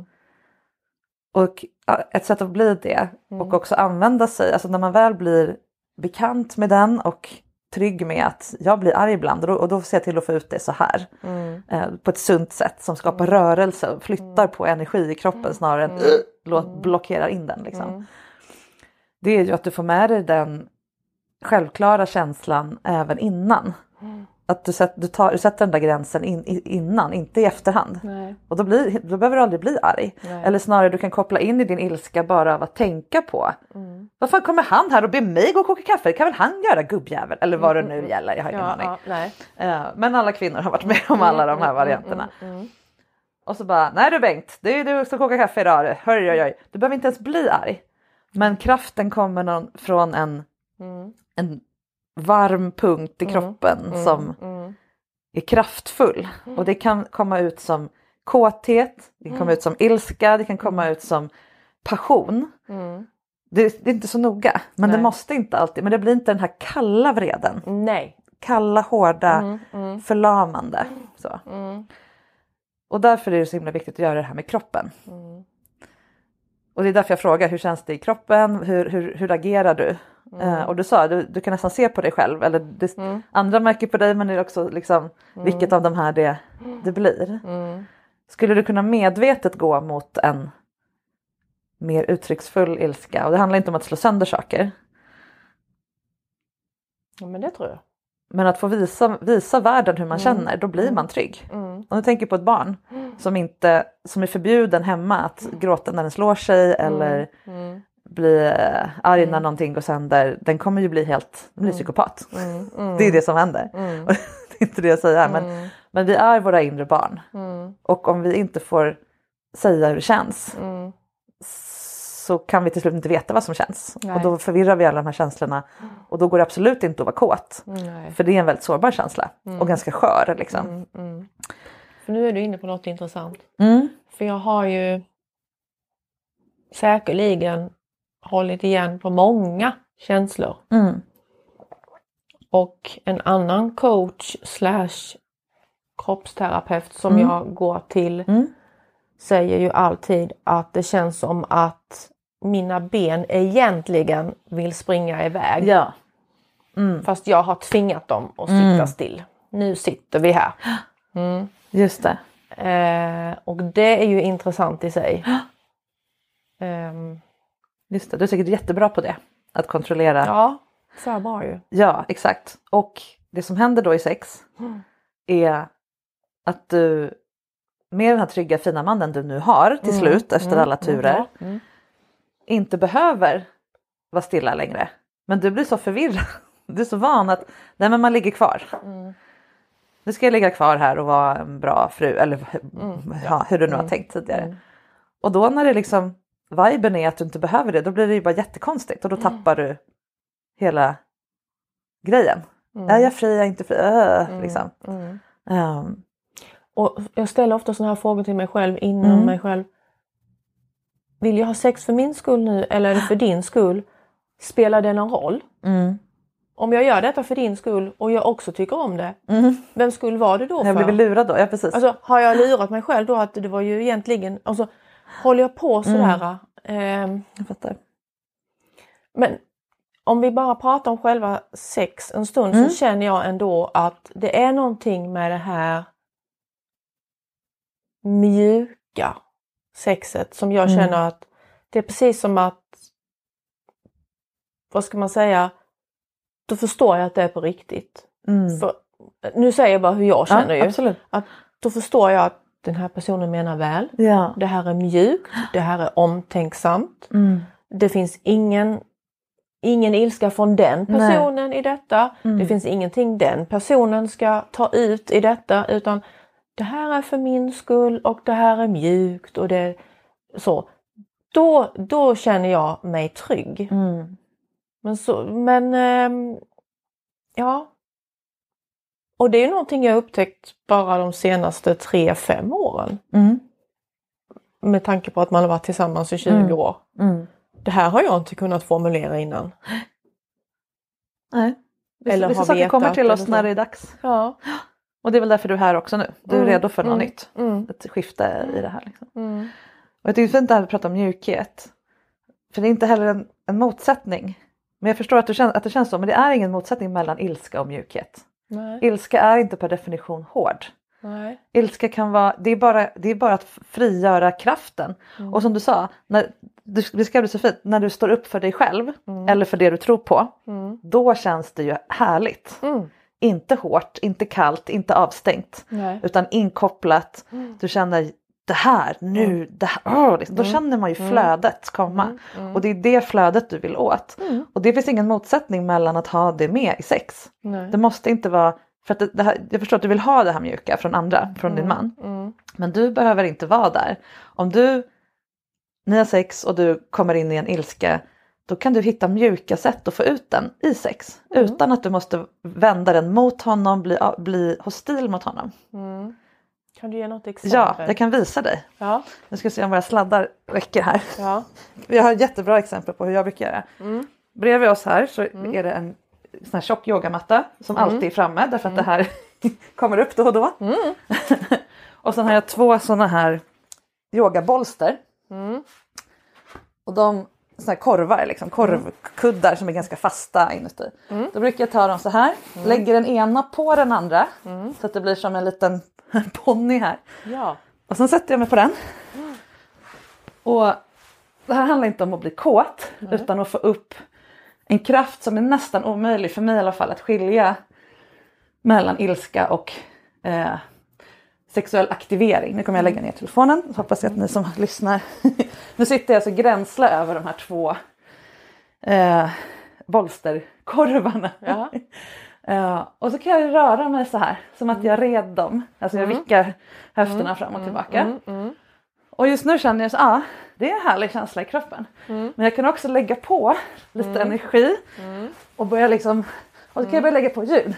Och ett sätt att bli det och också använda sig, alltså när man väl blir bekant med den och trygg med att jag blir arg ibland och då ser jag till att få ut det så här på ett sunt sätt som skapar rörelse och flyttar på energi i kroppen snarare än blockerar in den liksom. Det är ju att du får med dig den självklara känslan även innan. Att du sätter den där gränsen innan, inte i efterhand. Nej. Och då behöver du aldrig bli arg. Nej. Eller snarare du kan koppla in i din ilska bara av att tänka på. Vad fan kommer han här och ber mig gå och koka kaffe? Det kan väl han göra, gubbjävel? Eller vad det nu gäller, jag har ingen aning. Nej. Men alla kvinnor har varit med om alla de här varianterna. Och så bara, nej du Bengt, det är du som kokar kaffe idag. Hörj. Du behöver inte ens bli arg. Men kraften kommer från en varm punkt i kroppen som är kraftfull. Och det kan komma ut som kåthet, det kan komma ut som ilska, det kan komma ut som passion. Det är inte så noga, men det måste inte alltid. Men det blir inte den här kalla vreden. Nej. Kalla, hårda, förlamande. Så. Och därför är det så himla viktigt att göra det här med kroppen. Och det är därför jag frågar, hur känns det i kroppen? Hur agerar du? Och du sa, du kan nästan se på dig själv. Eller andra märker på dig, men det är också liksom, vilket av de här det blir. Skulle du kunna medvetet gå mot en mer uttrycksfull ilska? Och det handlar inte om att slå sönder saker. Ja, men det tror jag. Men att få visa världen hur man känner, då blir man trygg. Om du tänker på ett barn som är förbjuden hemma att gråta när den slår sig eller bli arg när någonting går sönder, den kommer ju bli psykopat. Det är det som händer. Och det är inte det jag säger här, men vi är våra inre barn. Och om vi inte får säga hur det känns så kan vi till slut inte veta vad som känns. Nej. Och då förvirrar vi alla de här känslorna. Och då går det absolut inte att vara kåt. Nej. För det är en väldigt sårbar känsla. Och ganska skör liksom. För nu är du inne på något intressant. För jag har ju säkerligen hållit igen på många känslor. Och en annan coach / kroppsterapeut som jag går till säger ju alltid att det känns som att mina ben egentligen vill springa iväg. Ja. Fast jag har tvingat dem att sitta still. Nu sitter vi här. Just det. Och det är ju intressant i sig. Just det, du är säkert jättebra på det. Att kontrollera. Ja, så bra ju. Ja, exakt. Och det som händer då i sex är att du med den här trygga fina mannen du nu har till slut efter alla turer inte behöver vara stilla längre. Men du blir så förvirrad. Du är så van att nej, men man ligger kvar. Nu ska jag ligga kvar här och vara en bra fru. Eller hur du nu har tänkt tidigare. Och då när det liksom viben är att du inte behöver det. Då blir det ju bara jättekonstigt. Och då tappar du hela grejen. Är jag fri, är jag inte fri? Liksom. Och jag ställer ofta såna här frågor till mig själv inom mig själv. Vill jag ha sex för min skull nu eller är det för din skull? Spelar det någon roll? Om jag gör detta för din skull och jag också tycker om det. Vem skull var det då för? Jag blev lurad då, ja precis. Alltså har jag lurat mig själv då att det var ju egentligen... Alltså håller jag på sådär? Jag fattar. Men om vi bara pratar om själva sex en stund så känner jag ändå att det är någonting med det här mjuka sexet som jag känner att det är precis som att, vad ska man säga, då förstår jag att det är på riktigt. För, nu säger jag bara hur jag känner ju. Absolut. Att då förstår jag att den här personen menar väl. Ja. Det här är mjukt, det här är omtänksamt. Det finns ingen ilska från den personen i detta. Det finns ingenting den personen ska ta ut i detta, utan det här är för min skull och det här är mjukt och det så. Då känner jag mig trygg. Ja. Och det är ju någonting jag upptäckt bara de senaste 3-5 åren. Med tanke på att man har varit tillsammans i 20 år. Det här har jag inte kunnat formulera innan. Nej. Eller vissa har saker vetat, kommer till oss eller så. när det är dags. Ja. Och det är väl därför du är här också nu. Du är redo för något nytt. Ett skifte i det här. Liksom. Och jag tycker fint att prata om mjukhet. För det är inte heller en motsättning. Men jag förstår att det känns så. Men det är ingen motsättning mellan ilska och mjukhet. Nej. Ilska är inte per definition hård. Nej. Ilska kan vara, det är bara att frigöra kraften. Och som du sa, du beskrev det så fint, när du står upp för dig själv eller för det du tror på, då känns det ju härligt. Inte hårt, inte kallt, inte avstängt. Nej. Utan inkopplat. Du känner det här, nu, det här. Då känner man ju flödet komma. Och det är det flödet du vill åt. Och det finns ingen motsättning mellan att ha det med i sex. Nej. Det måste inte vara, för att det här, jag förstår att du vill ha det här mjuka från andra, från din man. Men du behöver inte vara där. Om ni har sex och du kommer in i en ilska, då kan du hitta mjuka sätt att få ut den i sex. Utan att du måste vända den mot honom, bli hostil mot honom. Kan du ge något exempel? Ja, jag kan visa dig. Ja. Nu ska vi se om våra sladdar räcker här. Ja. Vi har ett jättebra exempel på hur jag brukar göra. Bredvid oss här så är det en sån här tjock yogamatta som alltid är framme. Därför att det här kommer upp då och då. Och sen har jag 2 såna här yogabolster. Och de såna här korvar, liksom, korvkuddar som är ganska fasta inuti. Då brukar jag ta dem så här. Lägger den ena på den andra. Så att det blir som en liten ponny här. Ja. Och sen sätter jag mig på den. Och det här handlar inte om att bli kåt. Utan att få upp en kraft som är nästan omöjlig för mig i alla fall. Att skilja mellan ilska och sexuell aktivering. Nu kommer jag lägga ner telefonen. Så hoppas jag att ni som lyssnar. Nu sitter jag så gränsla över de här 2 bolsterkorvarna. Ja. Och så kan jag röra mig så här. Som att jag red dem. Alltså jag vickar höfterna fram och tillbaka. Och just nu känner jag så det är en härlig känsla i kroppen. Men jag kan också lägga på lite energi. Och börja liksom. Och så kan jag börja lägga på ljud.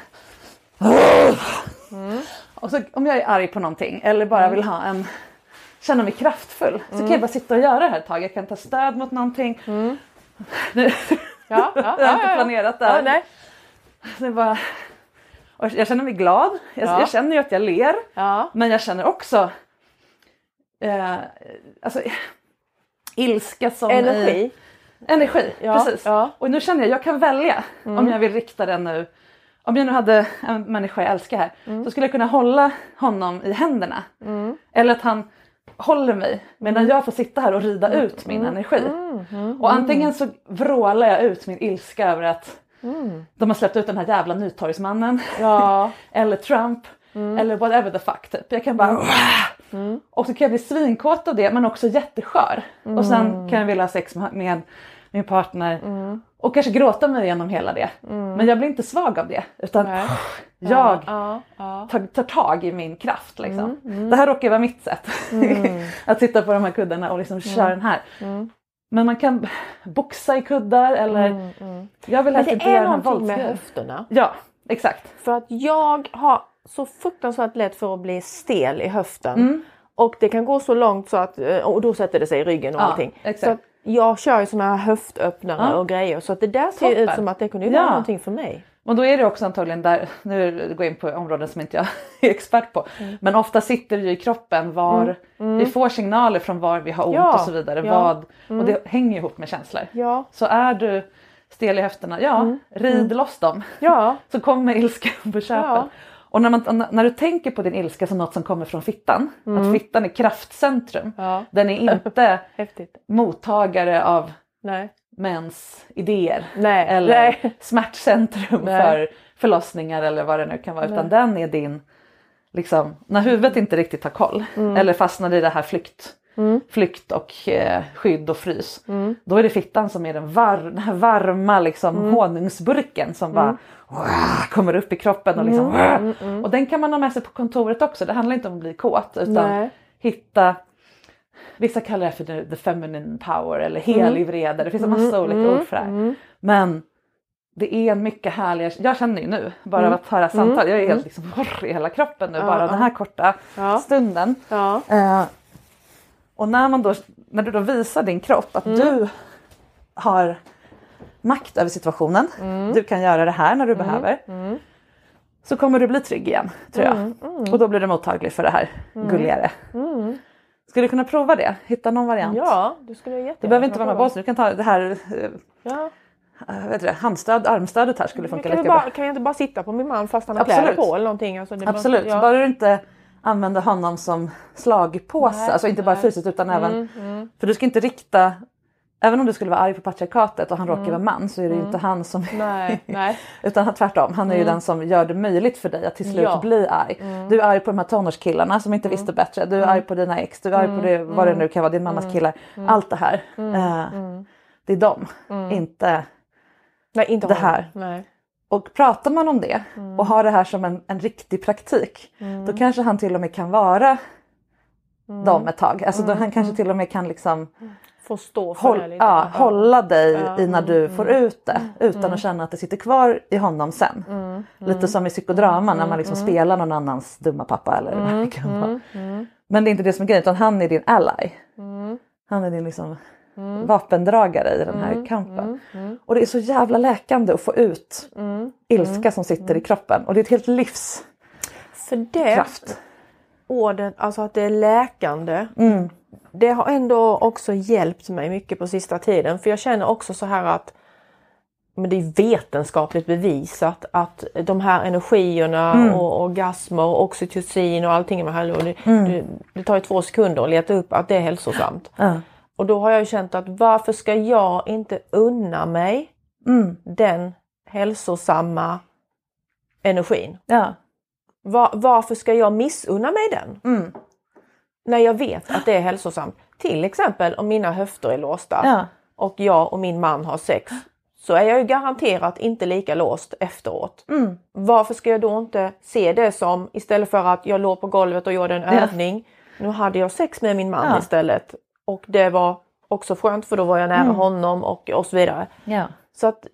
Och så om jag är arg på någonting. Eller bara vill känna mig kraftfull. Så kan jag bara sitta och göra det här ett tag. Jag kan ta stöd mot någonting. Ja. Jag har inte planerat det här. Ja, nej. Det bara, och jag känner mig glad. Jag känner ju att jag ler. Ja. Men jag känner också alltså, ilska som Energi. Energi, precis. Ja. Och nu känner jag kan välja om jag vill rikta den nu. Om jag nu hade en människa jag älskar här. Så skulle jag kunna hålla honom i händerna. Eller att han håller mig medan jag får sitta här och rida ut min energi. Och antingen så vrålar jag ut min ilska över att de har släppt ut den här jävla Nytorgsmannen. Ja. Eller Trump. Eller whatever the fuck typ. Jag kan bara... Och så kan jag bli svinkåt av det men också jätteskör. Och sen kan jag vilja ha sex med min partner. Och kanske gråta mig igenom hela det. Men jag blir inte svag av det. Utan jag tar tag i min kraft. Liksom. Det här råkar vara mitt sätt. Att sitta på de här kuddarna och liksom köra den här. Men man kan boxa i kuddar eller... Jag vill helst inte göra den här någonting med höfterna. Ja, exakt. För att jag har så fruktansvärt lätt för att bli stel i höften. Och det kan gå så långt så att... Och då sätter det sig i ryggen och allting. Exakt. Så att jag kör ju såna här höftöppnare och grejer. Så att det där ser ut som att det kunde ju vara någonting för mig. Och då är det också antagligen där, nu går jag in på områden som inte jag är expert på. Men ofta sitter det ju i kroppen var vi får signaler från var vi har ont och så vidare. Och det hänger ihop med känslor. Ja. Så är du stel i höfterna, rid loss dem. Ja. Så kommer ilskan på köpet. Ja. Och när du tänker på din ilska som något som kommer från fittan. Att fittan är kraftcentrum. Ja. Den är inte mottagare av... Nej. Mäns idéer eller smärtcentrum för förlossningar eller vad det nu kan vara. Utan den är din, liksom, när huvudet inte riktigt har koll eller fastnar i det här flykt och skydd och frys. Då är det fittan som är den här varma liksom, honungsburken som bara kommer upp i kroppen. Och, liksom, och den kan man ha med sig på kontoret också. Det handlar inte om att bli kåt utan hitta... Vissa kallar det för the feminine power eller helig vrede. Det finns en massa olika ord för det här. Men det är en mycket härligare... Jag känner ju nu, bara av att höra samtal. Jag är helt liksom i hela kroppen nu, bara den här korta stunden. Ja. Och när du då visar din kropp att du har makt över situationen. Du kan göra det här när du behöver. Så kommer du bli trygg igen, tror jag. Och då blir du mottaglig för det här gulligare. Skulle du kunna prova det? Hitta någon variant? Ja, det skulle jag jättegärna. Det behöver inte vara med boss. Du kan ta det här armstödet här skulle funka lika bra. Kan jag inte bara sitta på min man fast han har kläder på eller någonting? Alltså Absolut, bara du inte använder honom som slagpåse. Alltså inte bara fysiskt utan även... För du ska inte rikta... Även om du skulle vara arg på patriarkatet och han råkar vara man så är det ju inte han som... Nej. Utan tvärtom, han är ju den som gör det möjligt för dig att till slut bli arg. Du är arg på de här tonårskillarna som inte visste bättre. Du är arg på dina ex, du är arg på det, vad det nu kan vara, din mammas killar. Allt det här. Det är dem, inte det här. Nej. Och pratar man om det och har det här som en riktig praktik. Då kanske han till och med kan vara dem ett tag. Alltså då han kanske till och med kan liksom... Får stå för det lite. Hålla dig i när du får ut det utan att känna att det sitter kvar i honom sen. Lite som i psykodrama när man liksom spelar någon annans dumma pappa eller vad det kan vara. Men det är inte det som är grejen utan han är din ally. Han är din liksom vapendragare i den här kampen. Och det är så jävla läkande att få ut ilska som sitter i kroppen. Och det är ett helt livs för det kraft. Ordet, alltså att det är läkande. Det har ändå också hjälpt mig mycket på sista tiden. För jag känner också så här att men det är vetenskapligt bevisat att de här energierna och orgasmer och oxytocin och allting med här, det tar ju 2 sekunder att leta upp att det är hälsosamt. Och då har jag ju känt att varför ska jag inte unna mig den hälsosamma energin? Ja. Varför ska jag missunna mig den? När jag vet att det är hälsosamt. Till exempel om mina höfter är låsta och jag och min man har sex. Så är jag ju garanterat inte lika låst efteråt. Varför ska jag då inte se det som istället för att jag låg på golvet och gjorde en övning. Nu hade jag sex med min man istället. Och det var också skönt för då var jag nära honom och så vidare. Så att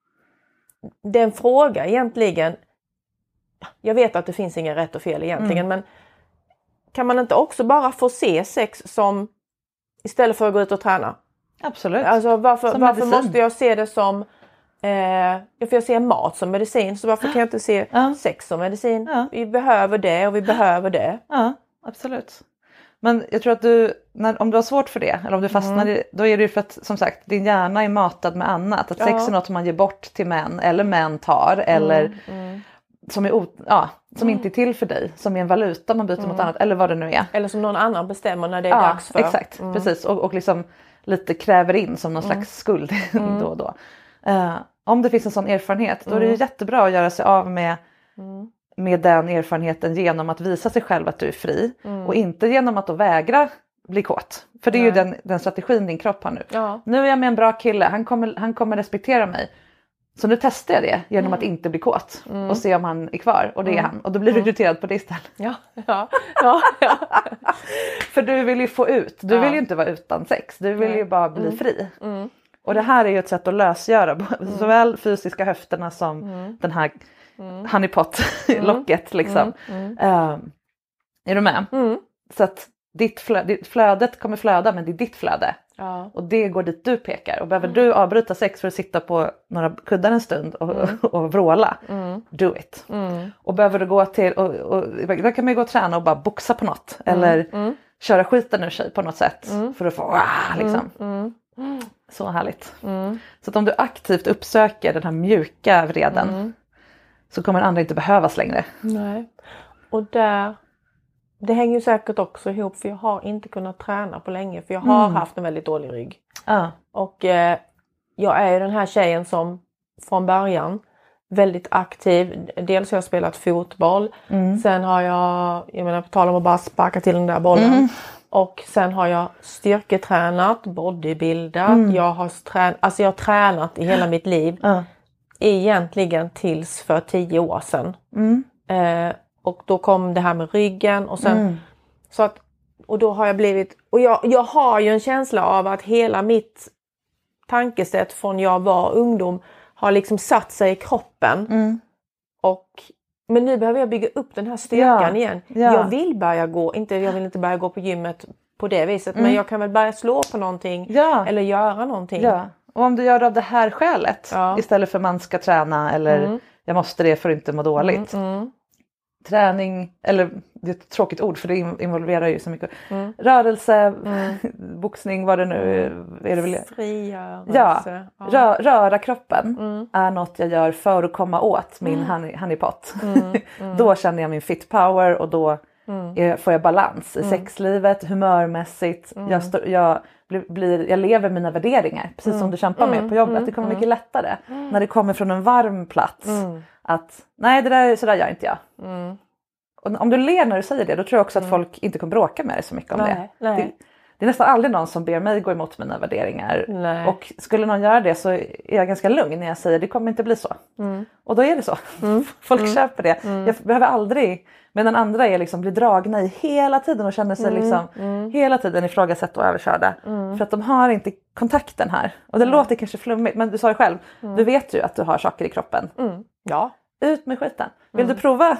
den fråga egentligen. Jag vet att det finns ingen rätt och fel egentligen. Men kan man inte också bara få se sex som istället för att gå ut och träna? Absolut. Alltså varför måste jag se det som För jag ser mat som medicin, så varför kan jag inte se sex som medicin? Ja. Vi behöver det och vi behöver det. Ja, absolut. Men jag tror att om du har svårt för det, eller om du fastnar i, då är det ju för att, som sagt, din hjärna är matad med annat. Att sex är något som man ger bort till män, eller män tar, eller som inte är till för dig, som är en valuta man byter mot annat, eller vad det nu är. Eller som någon annan bestämmer när det är dags för. Exakt, precis. Och liksom lite kräver in som någon slags skuld då och då. Om det finns en sån erfarenhet, då är det ju jättebra att göra sig av med den erfarenheten genom att visa sig själv att du är fri. Och inte genom att då vägra bli kåt. För det är ju den strategin din kropp har nu. Ja. Nu är jag med en bra kille, han kommer respektera mig. Så nu testar jag det genom att inte bli kåt. Och se om han är kvar. Och det är han. Och då blir du irriterad på det istället. Ja. För du vill ju få ut. Du vill ju inte vara utan sex. Du vill ju bara bli fri. Och det här är ju ett sätt att lösgöra såväl fysiska höfterna som den här honeypot-locket liksom. Är du med? Så att flödet kommer flöda, men det är ditt flöde. Ja. Och det går dit du pekar. Och behöver du avbryta sex för att sitta på några kuddar en stund och vråla, do it. Och behöver du gå till, och då kan man ju gå och träna och bara boxa på något. Eller köra skiten ur sig på något sätt. För att få, liksom. Så härligt. Så att om du aktivt uppsöker den här mjuka vreden, så kommer andra inte behövas längre. Nej. Och det hänger ju säkert också ihop, för jag har inte kunnat träna på länge. För jag har haft en väldigt dålig rygg. Och jag är ju den här tjejen som från början väldigt aktiv. Dels har jag spelat fotboll. Sen har jag menar på tal om att bara sparka till den där bollen. Och sen har jag styrketränat, bodybuildat. Jag har tränat i hela mitt liv. Egentligen tills för 10 år sedan. Och då kom det här med ryggen. Och sen, och då har jag blivit... Och jag har ju en känsla av att hela mitt tankesätt från jag var ungdom har liksom satt sig i kroppen. Men nu behöver jag bygga upp den här styrkan igen. Jag vill börja gå, jag vill inte börja gå på gymmet på det viset. Men jag kan väl börja slå på någonting. Eller göra någonting. Ja. Och om du gör det av det här skälet. Istället för man ska träna. Eller jag måste det för att inte må dåligt. Träning, eller det är ett tråkigt ord för det involverar ju så mycket. Rörelse, boxning, vad det nu är. Det väl? Frigörelse. Röra kroppen är något jag gör för att komma åt min honeypot. Då känner jag min fit power och då får jag balans i sexlivet, humörmässigt. Jag lever mina värderingar, precis som du kämpar med på jobbet. Det kommer mycket lättare när det kommer från en varm plats. Att nej, det där, så där gör inte jag. Och om du ler när du säger det, då tror jag också att folk inte kommer bråka med dig så mycket om det. Det är nästan aldrig någon som ber mig gå emot mina värderingar. Och skulle någon göra det så är jag ganska lugn när jag säger det kommer inte bli så. Och då är det så. Folk köper det. Jag behöver aldrig, men den andra är liksom blir dragna i hela tiden och känner sig liksom hela tiden ifrågasatt och överkörda. För att de har inte kontakten här. Och det låter kanske flummigt, men du sa det själv. Du vet ju att du har saker i kroppen. Ja. Ut med skiten. Vill du prova?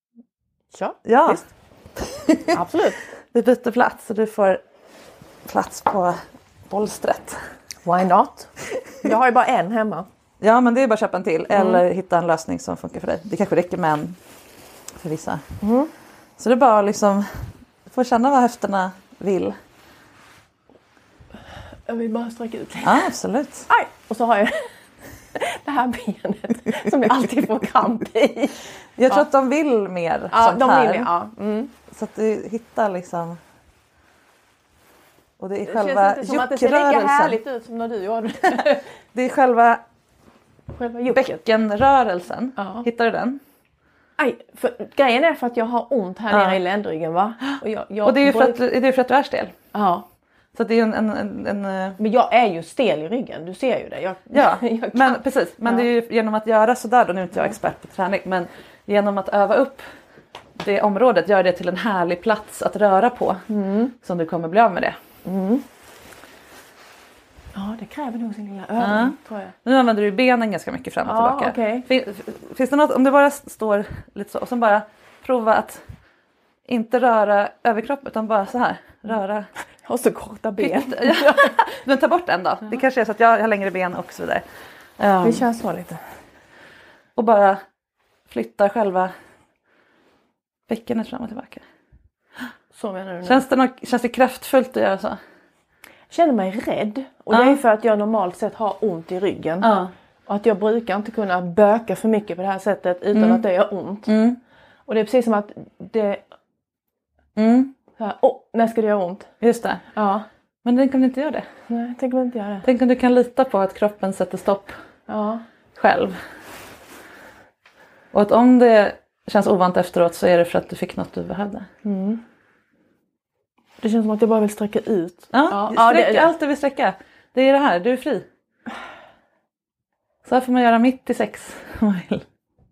Ja. Visst. Absolut. Vi byter plats och du får plats på bolstret. Why not? Jag har ju bara en hemma. Ja, men det är bara att köpa en till. Eller hitta en lösning som funkar för dig. Det kanske räcker med en för vissa. Så det är bara liksom, du får känna vad höfterna vill. Jag vill bara sträcka ut. Ja, absolut. Aj! Och så har jag det här benet som jag alltid får kramp i. Jag tror att de vill mer sånt de här. Vill mer, Så att du hittar liksom... Och det är själva juckrörelsen. Det känns inte som att det ser lika härligt ut som när du gjorde det. Det är själva bäckenrörelsen. Hittar du den? Aj, för grejen är för att jag har ont här nere i ländryggen, va? Och det är ju för att du är stel. Ja. Så det är ju en... Men jag är ju stel i ryggen, du ser ju det. Men precis. Men det är ju genom att göra sådär, då nu är inte jag expert på träning, men genom att öva upp det området, gör det till en härlig plats att röra på. Som du kommer bli av med det. Ja, det kräver nog sin lilla övning, tror jag. Nu använder du benen ganska mycket fram och tillbaka. Okay. Finns det något, om du bara står lite så och sen bara prova att inte röra överkropp utan bara så här, röra. Och så korta ben. Men ta bort en då. Det kanske är så att jag har längre ben och så vidare. Det känns så lite. Och bara flyttar själva bäckenet fram och tillbaka. Så menar du nu? Känns det kraftfullt att göra så? Jag känner mig rädd. Och det är för att jag normalt sett har ont i ryggen. Och att jag brukar inte kunna böka för mycket på det här sättet utan att det gör ont. Och det är precis som att det... Så här, när ska det göra ont? Just det. Ja. Men tänk om du inte gör det. Nej, tänk om du inte gör det. Tänk om du kan lita på att kroppen sätter stopp själv. Och att om det känns ovant efteråt så är det för att du fick något du behövde. Det känns som att jag bara vill sträcka ut. Allt du vill sträcka. Det är det här, du är fri. Så här får man göra mitt i 6 om man vill.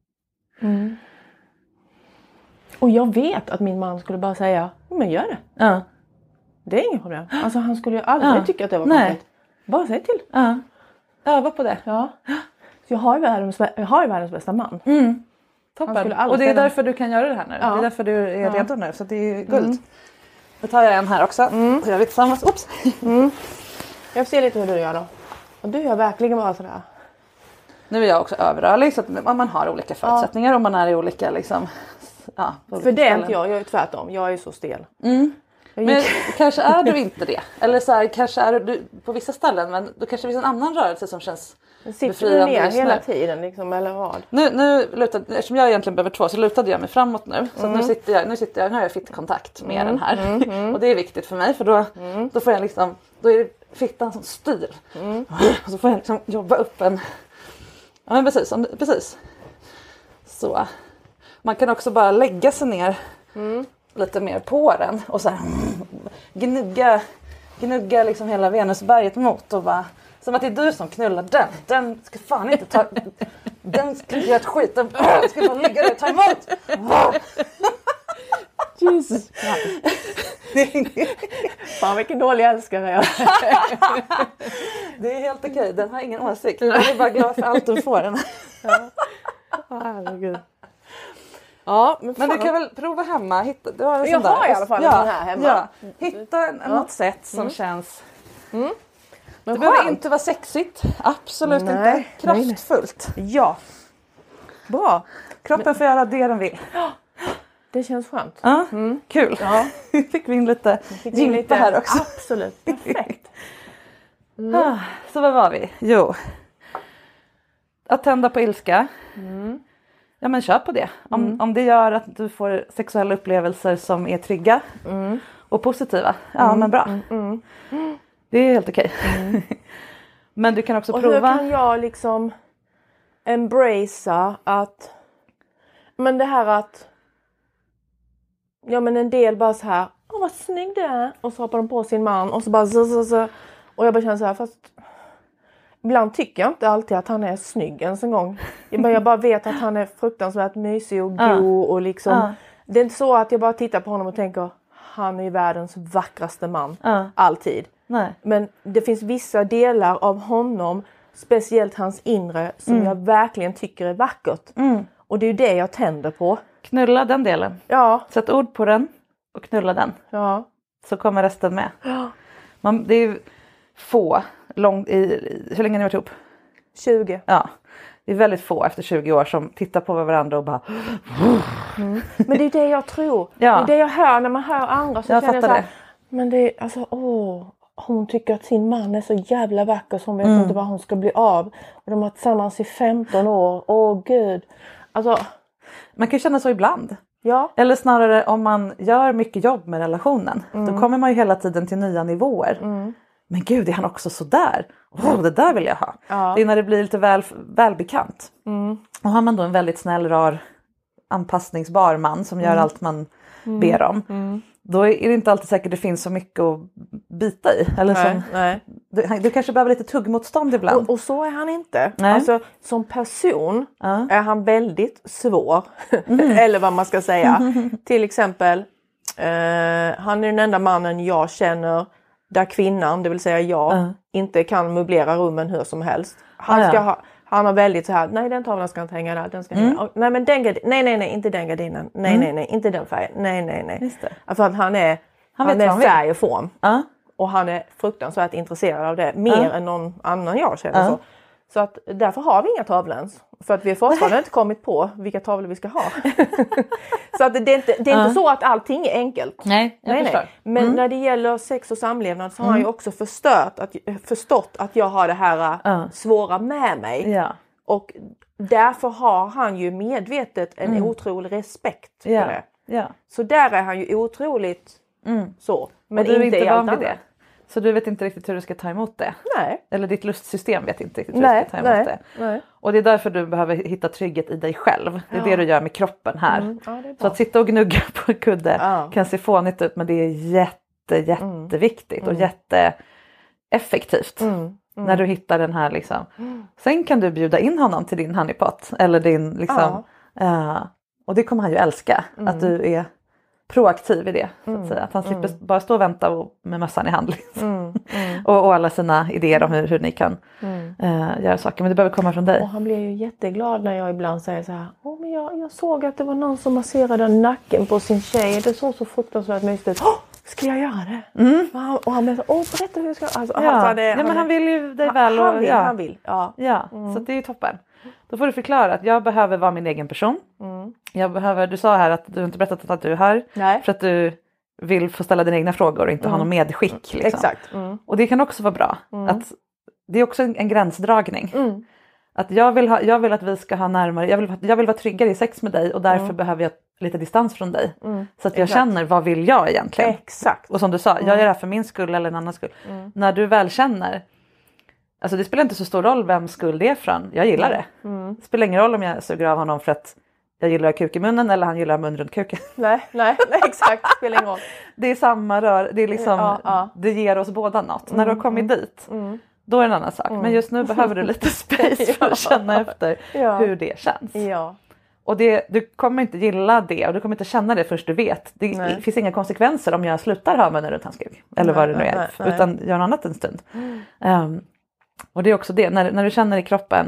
Och jag vet att min man skulle bara säga, men gör det. Ja. Det är inget problem. Alltså han skulle ju aldrig tycka att det var konstigt. Bara säg till. Ja. Öva på det. Ja. Så jag har ju världens bästa man. Toppen. Och det är därför du kan göra det här nu. Det är därför du är redo nu. Så det är guld. Då tar jag en här också. Så gör vi tillsammans. Oops. Jag ser lite hur du gör då. Och du gör verkligen bara sådär. Nu är jag också överrörlig så att man har olika förutsättningar och man är i olika liksom... Ja, för det är inte jag är ju tvärtom. Jag är så stel. Men kanske är du inte det. Eller så här, kanske är du på vissa ställen men då kanske det finns en annan rörelse som känns befriande. Sitter du ner hela tiden liksom, eller vad? Nu lutade, eftersom jag egentligen behöver 2 så lutade jag mig framåt nu. Så nu har jag fittkontakt med den här. Och det är viktigt för mig för då får jag liksom, då är det fittan som styr. Och så får jag liksom jobba upp en... Ja men precis. Så. Man kan också bara lägga sig ner lite mer på den och så här gnugga liksom hela Venusberget mot och bara som att det är du som knullar den ska fan inte ta den ska inte göra ett skit den ska bara ligga där och ta emot. Jesus. Fan vilken dålig älskare jag. Det är helt okej, den har ingen åsikt. Jag är bara glad för allt du får den. Herregud. Ja, men du kan väl prova hemma. Du har jag har i alla fall den här hemma. Ja. Hitta något sätt som känns... Men det behöver inte vara sexigt. Absolut inte. Kraftfullt. Ja. Bra. Kroppen får göra det den vill. Det känns skönt. Ja, kul. Ja. Fick vi in lite gympa här också. Absolut, perfekt. Så vad var vi? Jo. Att tända på ilska. Ja men kör på det. Om det gör att du får sexuella upplevelser som är trygga och positiva. Ja men bra. Det är helt okej. Men du kan också prova. Och hur kan jag liksom embracea att men det här att ja men en del bara så här vad snygg det är och så hoppar de på sin man och så bara så. Och jag bara känner så här fast ibland tycker jag inte alltid att han är snygg ens en gång. Jag bara vet att han är fruktansvärt mysig och god och liksom. Det är inte så att jag bara tittar på honom och tänker han är världens vackraste man. Alltid. Nej. Men det finns vissa delar av honom, speciellt hans inre, som jag verkligen tycker är vackert. Och det är ju det jag tänder på. Knulla den delen. Ja. Sätt ord på den och knulla den. Ja. Så kommer resten med. Ja. Det är få, hur länge har ni varit ihop? 20. Ja, det är väldigt få efter 20 år som tittar på varandra och bara... Men det är det jag tror. Ja. Det är det jag hör när man hör andra. Så jag känner fattar jag så här, det. men det är alltså, hon tycker att sin man är så jävla vacker så hon vet inte vad hon ska bli av. Och de har varit tillsammans i 15 år. Gud. Alltså... Man kan känna så ibland. Ja. Eller snarare om man gör mycket jobb med relationen. Då kommer man ju hela tiden till nya nivåer. Men gud, är han också så där? Det där vill jag ha. Ja. Det är när det blir lite välbekant. Och har man då en väldigt snäll, rar, anpassningsbar man som gör allt man ber om. Då är det inte alltid säkert det finns så mycket att bita i. Eller nej. Du kanske behöver lite tuggmotstånd ibland. Och så är han inte. Alltså, som person är han väldigt svår. Eller vad man ska säga. Till exempel, han är den enda mannen jag känner där kvinnan, det vill säga jag, inte kan möblera rummen hur som helst. Han har väldigt så här, nej den tavlan ska inte hänga där, den ska hänga. Nej men den nej, inte den gardinen. Nej, inte den färgen. Nej. Just det. För att han är färg och form. Och han är fruktansvärt intresserad av det. Mer än någon annan jag känner så. Så att därför har vi inga tavlor ens. För att vi har fortfarande inte kommit på vilka tavlor vi ska ha. Så att det är inte så att allting är enkelt. Nej, jag förstår. Men när det gäller sex och samlevnad så har jag också förstått att jag har det här svåra med mig. Ja. Och därför har han ju medvetet en otrolig respekt för det. Ja. Så där är han ju otroligt så. Men och du är inte van vid det. det. Så du vet inte riktigt hur du ska ta emot det. Nej. Eller ditt lustsystem vet inte riktigt hur du ska ta emot det. Nej. Och det är därför du behöver hitta trygghet i dig själv. Det är det du gör med kroppen här. Ja, det är bra. Så att sitta och gnugga på en kudde kan se fånigt ut, men det är jätteviktigt och jätteeffektivt. När du hittar den här liksom. Sen kan du bjuda in honom till din honeypot. Eller din liksom. Och det kommer han ju älska. Att du är proaktiv i det. Så att säga. Att han slipper bara stå och vänta med mössan i hand. Liksom. och alla sina idéer om hur ni kan göra saker. Men det behöver komma från dig. Och han blir ju jätteglad när jag ibland säger så här. Men jag såg att det var någon som masserade nacken på sin tjej. Det såg så fruktansvärt mysigt ut. Ska jag göra det? Och han blir så, berätta hur jag ska. Alltså, men han vill ju dig väl. Han vill. Ja. Så det är ju toppen. Då får du förklara att jag behöver vara min egen person. Du sa här att du inte berättat att du är här. Nej. För att du vill få ställa dina egna frågor och inte ha någon medskick. Liksom. Exakt. Och det kan också vara bra. Att det är också en gränsdragning. Att jag vill att vi ska ha närmare. Jag vill vara tryggare i sex med dig. Och därför behöver jag lite distans från dig. Så att jag känner, vad vill jag egentligen? Exakt. Och som du sa, jag gör det här för min skull eller en annan skull. När du väl känner. Alltså det spelar inte så stor roll vem skull det är från. Jag gillar det. Det spelar ingen roll om jag suger av honom för att jag gillar kuk i munnen eller han gillar mun runt kuken. Nej, exakt. Det spelar ingen roll. Det är samma rör. Det är liksom, det ger oss båda något. När du har kommit dit, då är det en annan sak. Men just nu behöver du lite space för att känna efter hur det känns. Ja. Och du kommer inte gilla det och du kommer inte känna det först du vet. Det finns inga konsekvenser om jag slutar ha munnen runt hans kuk. Eller vad det nu är. Utan gör något annat en stund. Och det är också det, när du känner i kroppen,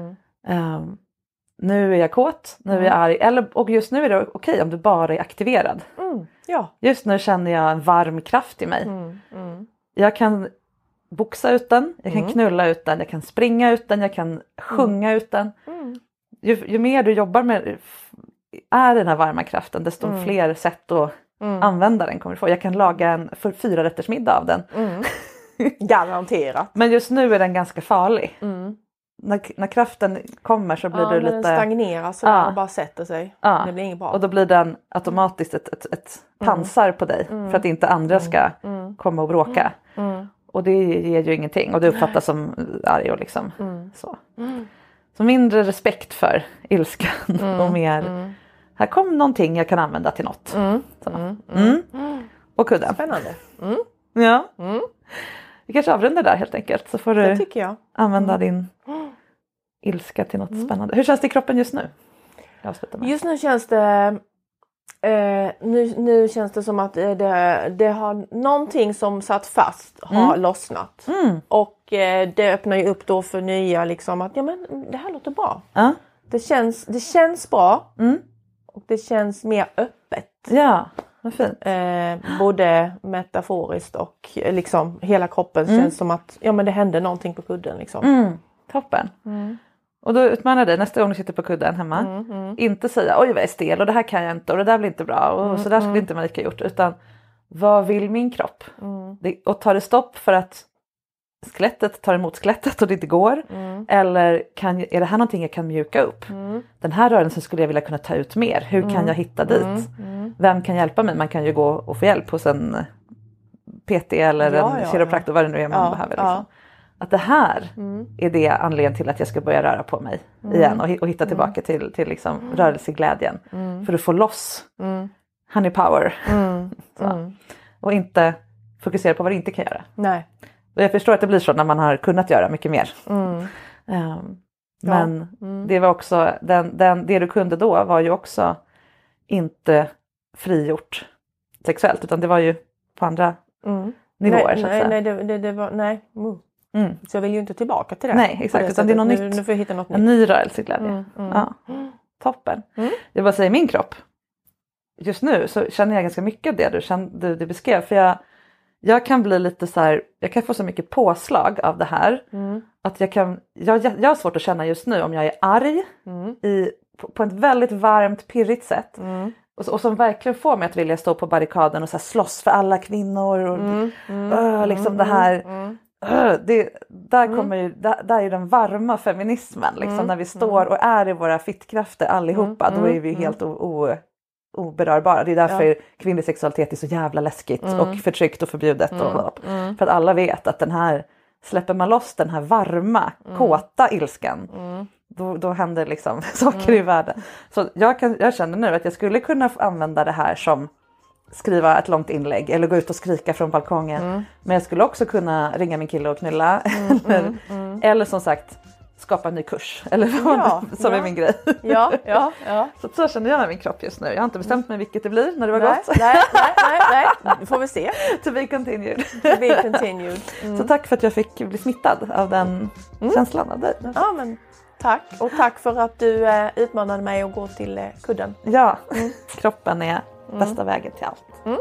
nu är jag kåt, nu är jag arg, och just nu är det okej om du bara är aktiverad. Just nu känner jag en varm kraft i mig. Jag kan boxa ut den, jag kan knulla ut den, jag kan springa ut den, jag kan sjunga ut den. Ju mer du jobbar med den här varma kraften, desto fler sätt att använda den kommer du få. Jag kan laga en 4-rättersmiddag av den. Garanterat. Men just nu är den ganska farlig. När kraften kommer så blir du lite... den stagnerar så och bara sätter sig. Det blir inget bra. Och då blir den automatiskt ett pansar på dig. För att inte andra ska komma och bråka. Och det ger ju ingenting. Och det uppfattas som arg och liksom så. Så mindre respekt för ilskan. Och mer... Här kom någonting jag kan använda till något. Och kudden. Spännande. Ja. Vi kanske avrundar där helt enkelt. Så får du använda din ilska till något spännande. Hur känns det i kroppen just nu? Just nu känns det nu känns det som att det har någonting som satt fast har lossnat. Och det öppnar ju upp då för nya liksom att men det här låter bra. Det känns bra. Och det känns mer öppet. Ja, vad fint. Både metaforiskt och liksom hela kroppen känns som att men det hände någonting på kudden liksom. Toppen. Och då utmanar dig nästa gång du sitter på kudden hemma. Inte säga oj vad jag är stel och det här kan jag inte och det där blir inte bra och så där skulle inte Marika gjort. Utan vad vill min kropp? Och tar det stopp för att skelettet tar emot skelettet och det inte går. Eller är det här någonting jag kan mjuka upp? Den här rörelsen skulle jag vilja kunna ta ut mer. Hur kan jag hitta dit? Vem kan hjälpa mig? Man kan ju gå och få hjälp hos en PT eller en kiropraktor, vad det nu är man behöver. Liksom. Att det här är det anledningen till att jag ska börja röra på mig igen och hitta tillbaka till liksom rörelseglädjen. För att få loss honey power. Och inte fokusera på vad det inte kan göra. Nej. Och jag förstår att det blir så när man har kunnat göra mycket mer. Men det var också det du kunde då var ju också inte frigjort sexuellt utan det var ju på andra nivåer så att säga. Nej, det var så jag vill ju inte tillbaka till det. Nej, exakt. Utan det är något nytt. Nu får jag hitta något nytt. En ny rörelseglädje. Ja. Toppen. Jag bara säger min kropp. Just nu så känner jag ganska mycket av det du beskrev. För jag kan bli lite så här, jag kan få så mycket påslag av det här. Att jag har svårt att känna just nu om jag är arg på ett väldigt varmt, pirrigt sätt. Och som verkligen får mig att vilja stå på barrikaden och så här slåss för alla kvinnor. Och, liksom det här. Där är den varma feminismen. Liksom, när vi står och är i våra fittkrafter allihopa. Då är vi helt oberörbara. Det är därför kvinnlig sexualitet är så jävla läskigt och förtryckt och förbjudet. För att alla vet att den här, släpper man loss den här varma, kåta ilskan, då händer liksom saker i världen. Så jag känner nu att jag skulle kunna använda det här som skriva ett långt inlägg eller gå ut och skrika från balkongen. Men jag skulle också kunna ringa min kille och knulla. Eller som sagt skapa en ny kurs. Eller som är min grej. Så känner jag med min kropp just nu. Jag har inte bestämt mig vilket det blir när det var gått. Nej. Det får vi se. To be continued. Mm. Så tack för att jag fick bli smittad av den känslan av dig. Ja, men tack. Och tack för att du utmanade mig att gå till kudden. Ja, kroppen är bästa vägen till allt.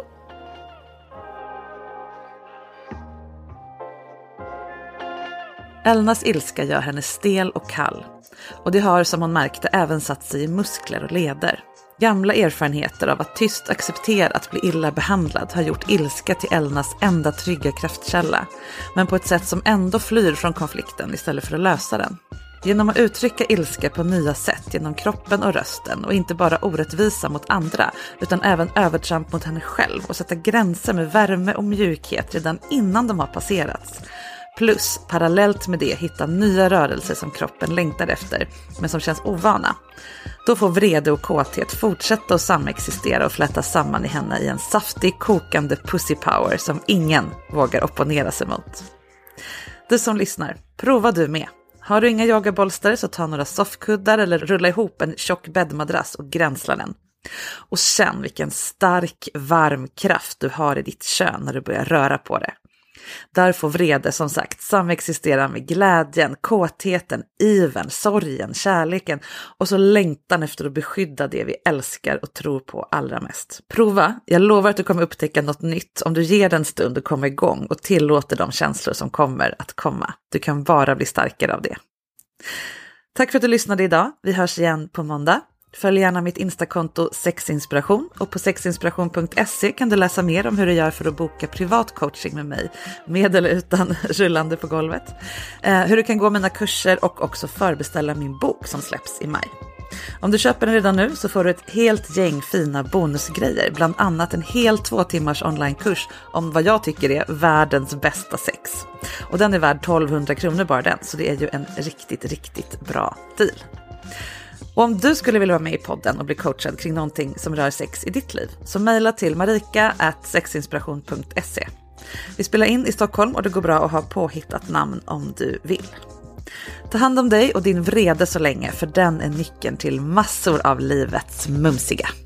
Elnas ilska gör henne stel och kall. Och det har, som hon märkte, även satt sig i muskler och leder. Gamla erfarenheter av att tyst acceptera att bli illa behandlad har gjort ilska till Elnas enda trygga kraftkälla. Men på ett sätt som ändå flyr från konflikten istället för att lösa den. Genom att uttrycka ilska på nya sätt genom kroppen och rösten och inte bara orättvisa mot andra utan även övertramp mot henne själv och sätta gränser med värme och mjukhet redan innan de har passerats. Plus parallellt med det hitta nya rörelser som kroppen längtar efter men som känns ovana. Då får vrede och kåthet fortsätta att samexistera och flätas samman i henne i en saftig, kokande pussy power som ingen vågar opponera sig mot. Du som lyssnar, prova du med. Har du inga yogabolster så ta några soffkuddar eller rulla ihop en tjock bäddmadrass och gränsla den. Och känn vilken stark, varm kraft du har i ditt kön när du börjar röra på det. Där får vrede som sagt samexistera med glädjen, kåtheten, ivern, sorgen, kärleken och så längtan efter att beskydda det vi älskar och tror på allra mest. Prova, jag lovar att du kommer upptäcka något nytt om du ger den stund att komma igång och tillåter de känslor som kommer att komma. Du kan bara bli starkare av det. Tack för att du lyssnade idag. Vi hörs igen på måndag. Följ gärna mitt Instakonto Sexinspiration och på sexinspiration.se kan du läsa mer om hur du gör för att boka privat coaching med mig, med eller utan rullande på golvet. Hur du kan gå mina kurser och också förbeställa min bok som släpps i maj. Om du köper den redan nu så får du ett helt gäng fina bonusgrejer, bland annat en hel 2 timmars onlinekurs om vad jag tycker är världens bästa sex. Och den är värd 1200 kronor bara den, så det är ju en riktigt, riktigt bra deal. Och om du skulle vilja vara med i podden och bli coachad kring någonting som rör sex i ditt liv så mejla till marika@sexinspiration.se. Vi spelar in i Stockholm och det går bra att ha påhittat namn om du vill. Ta hand om dig och din vrede så länge för den är nyckeln till massor av livets mumsiga.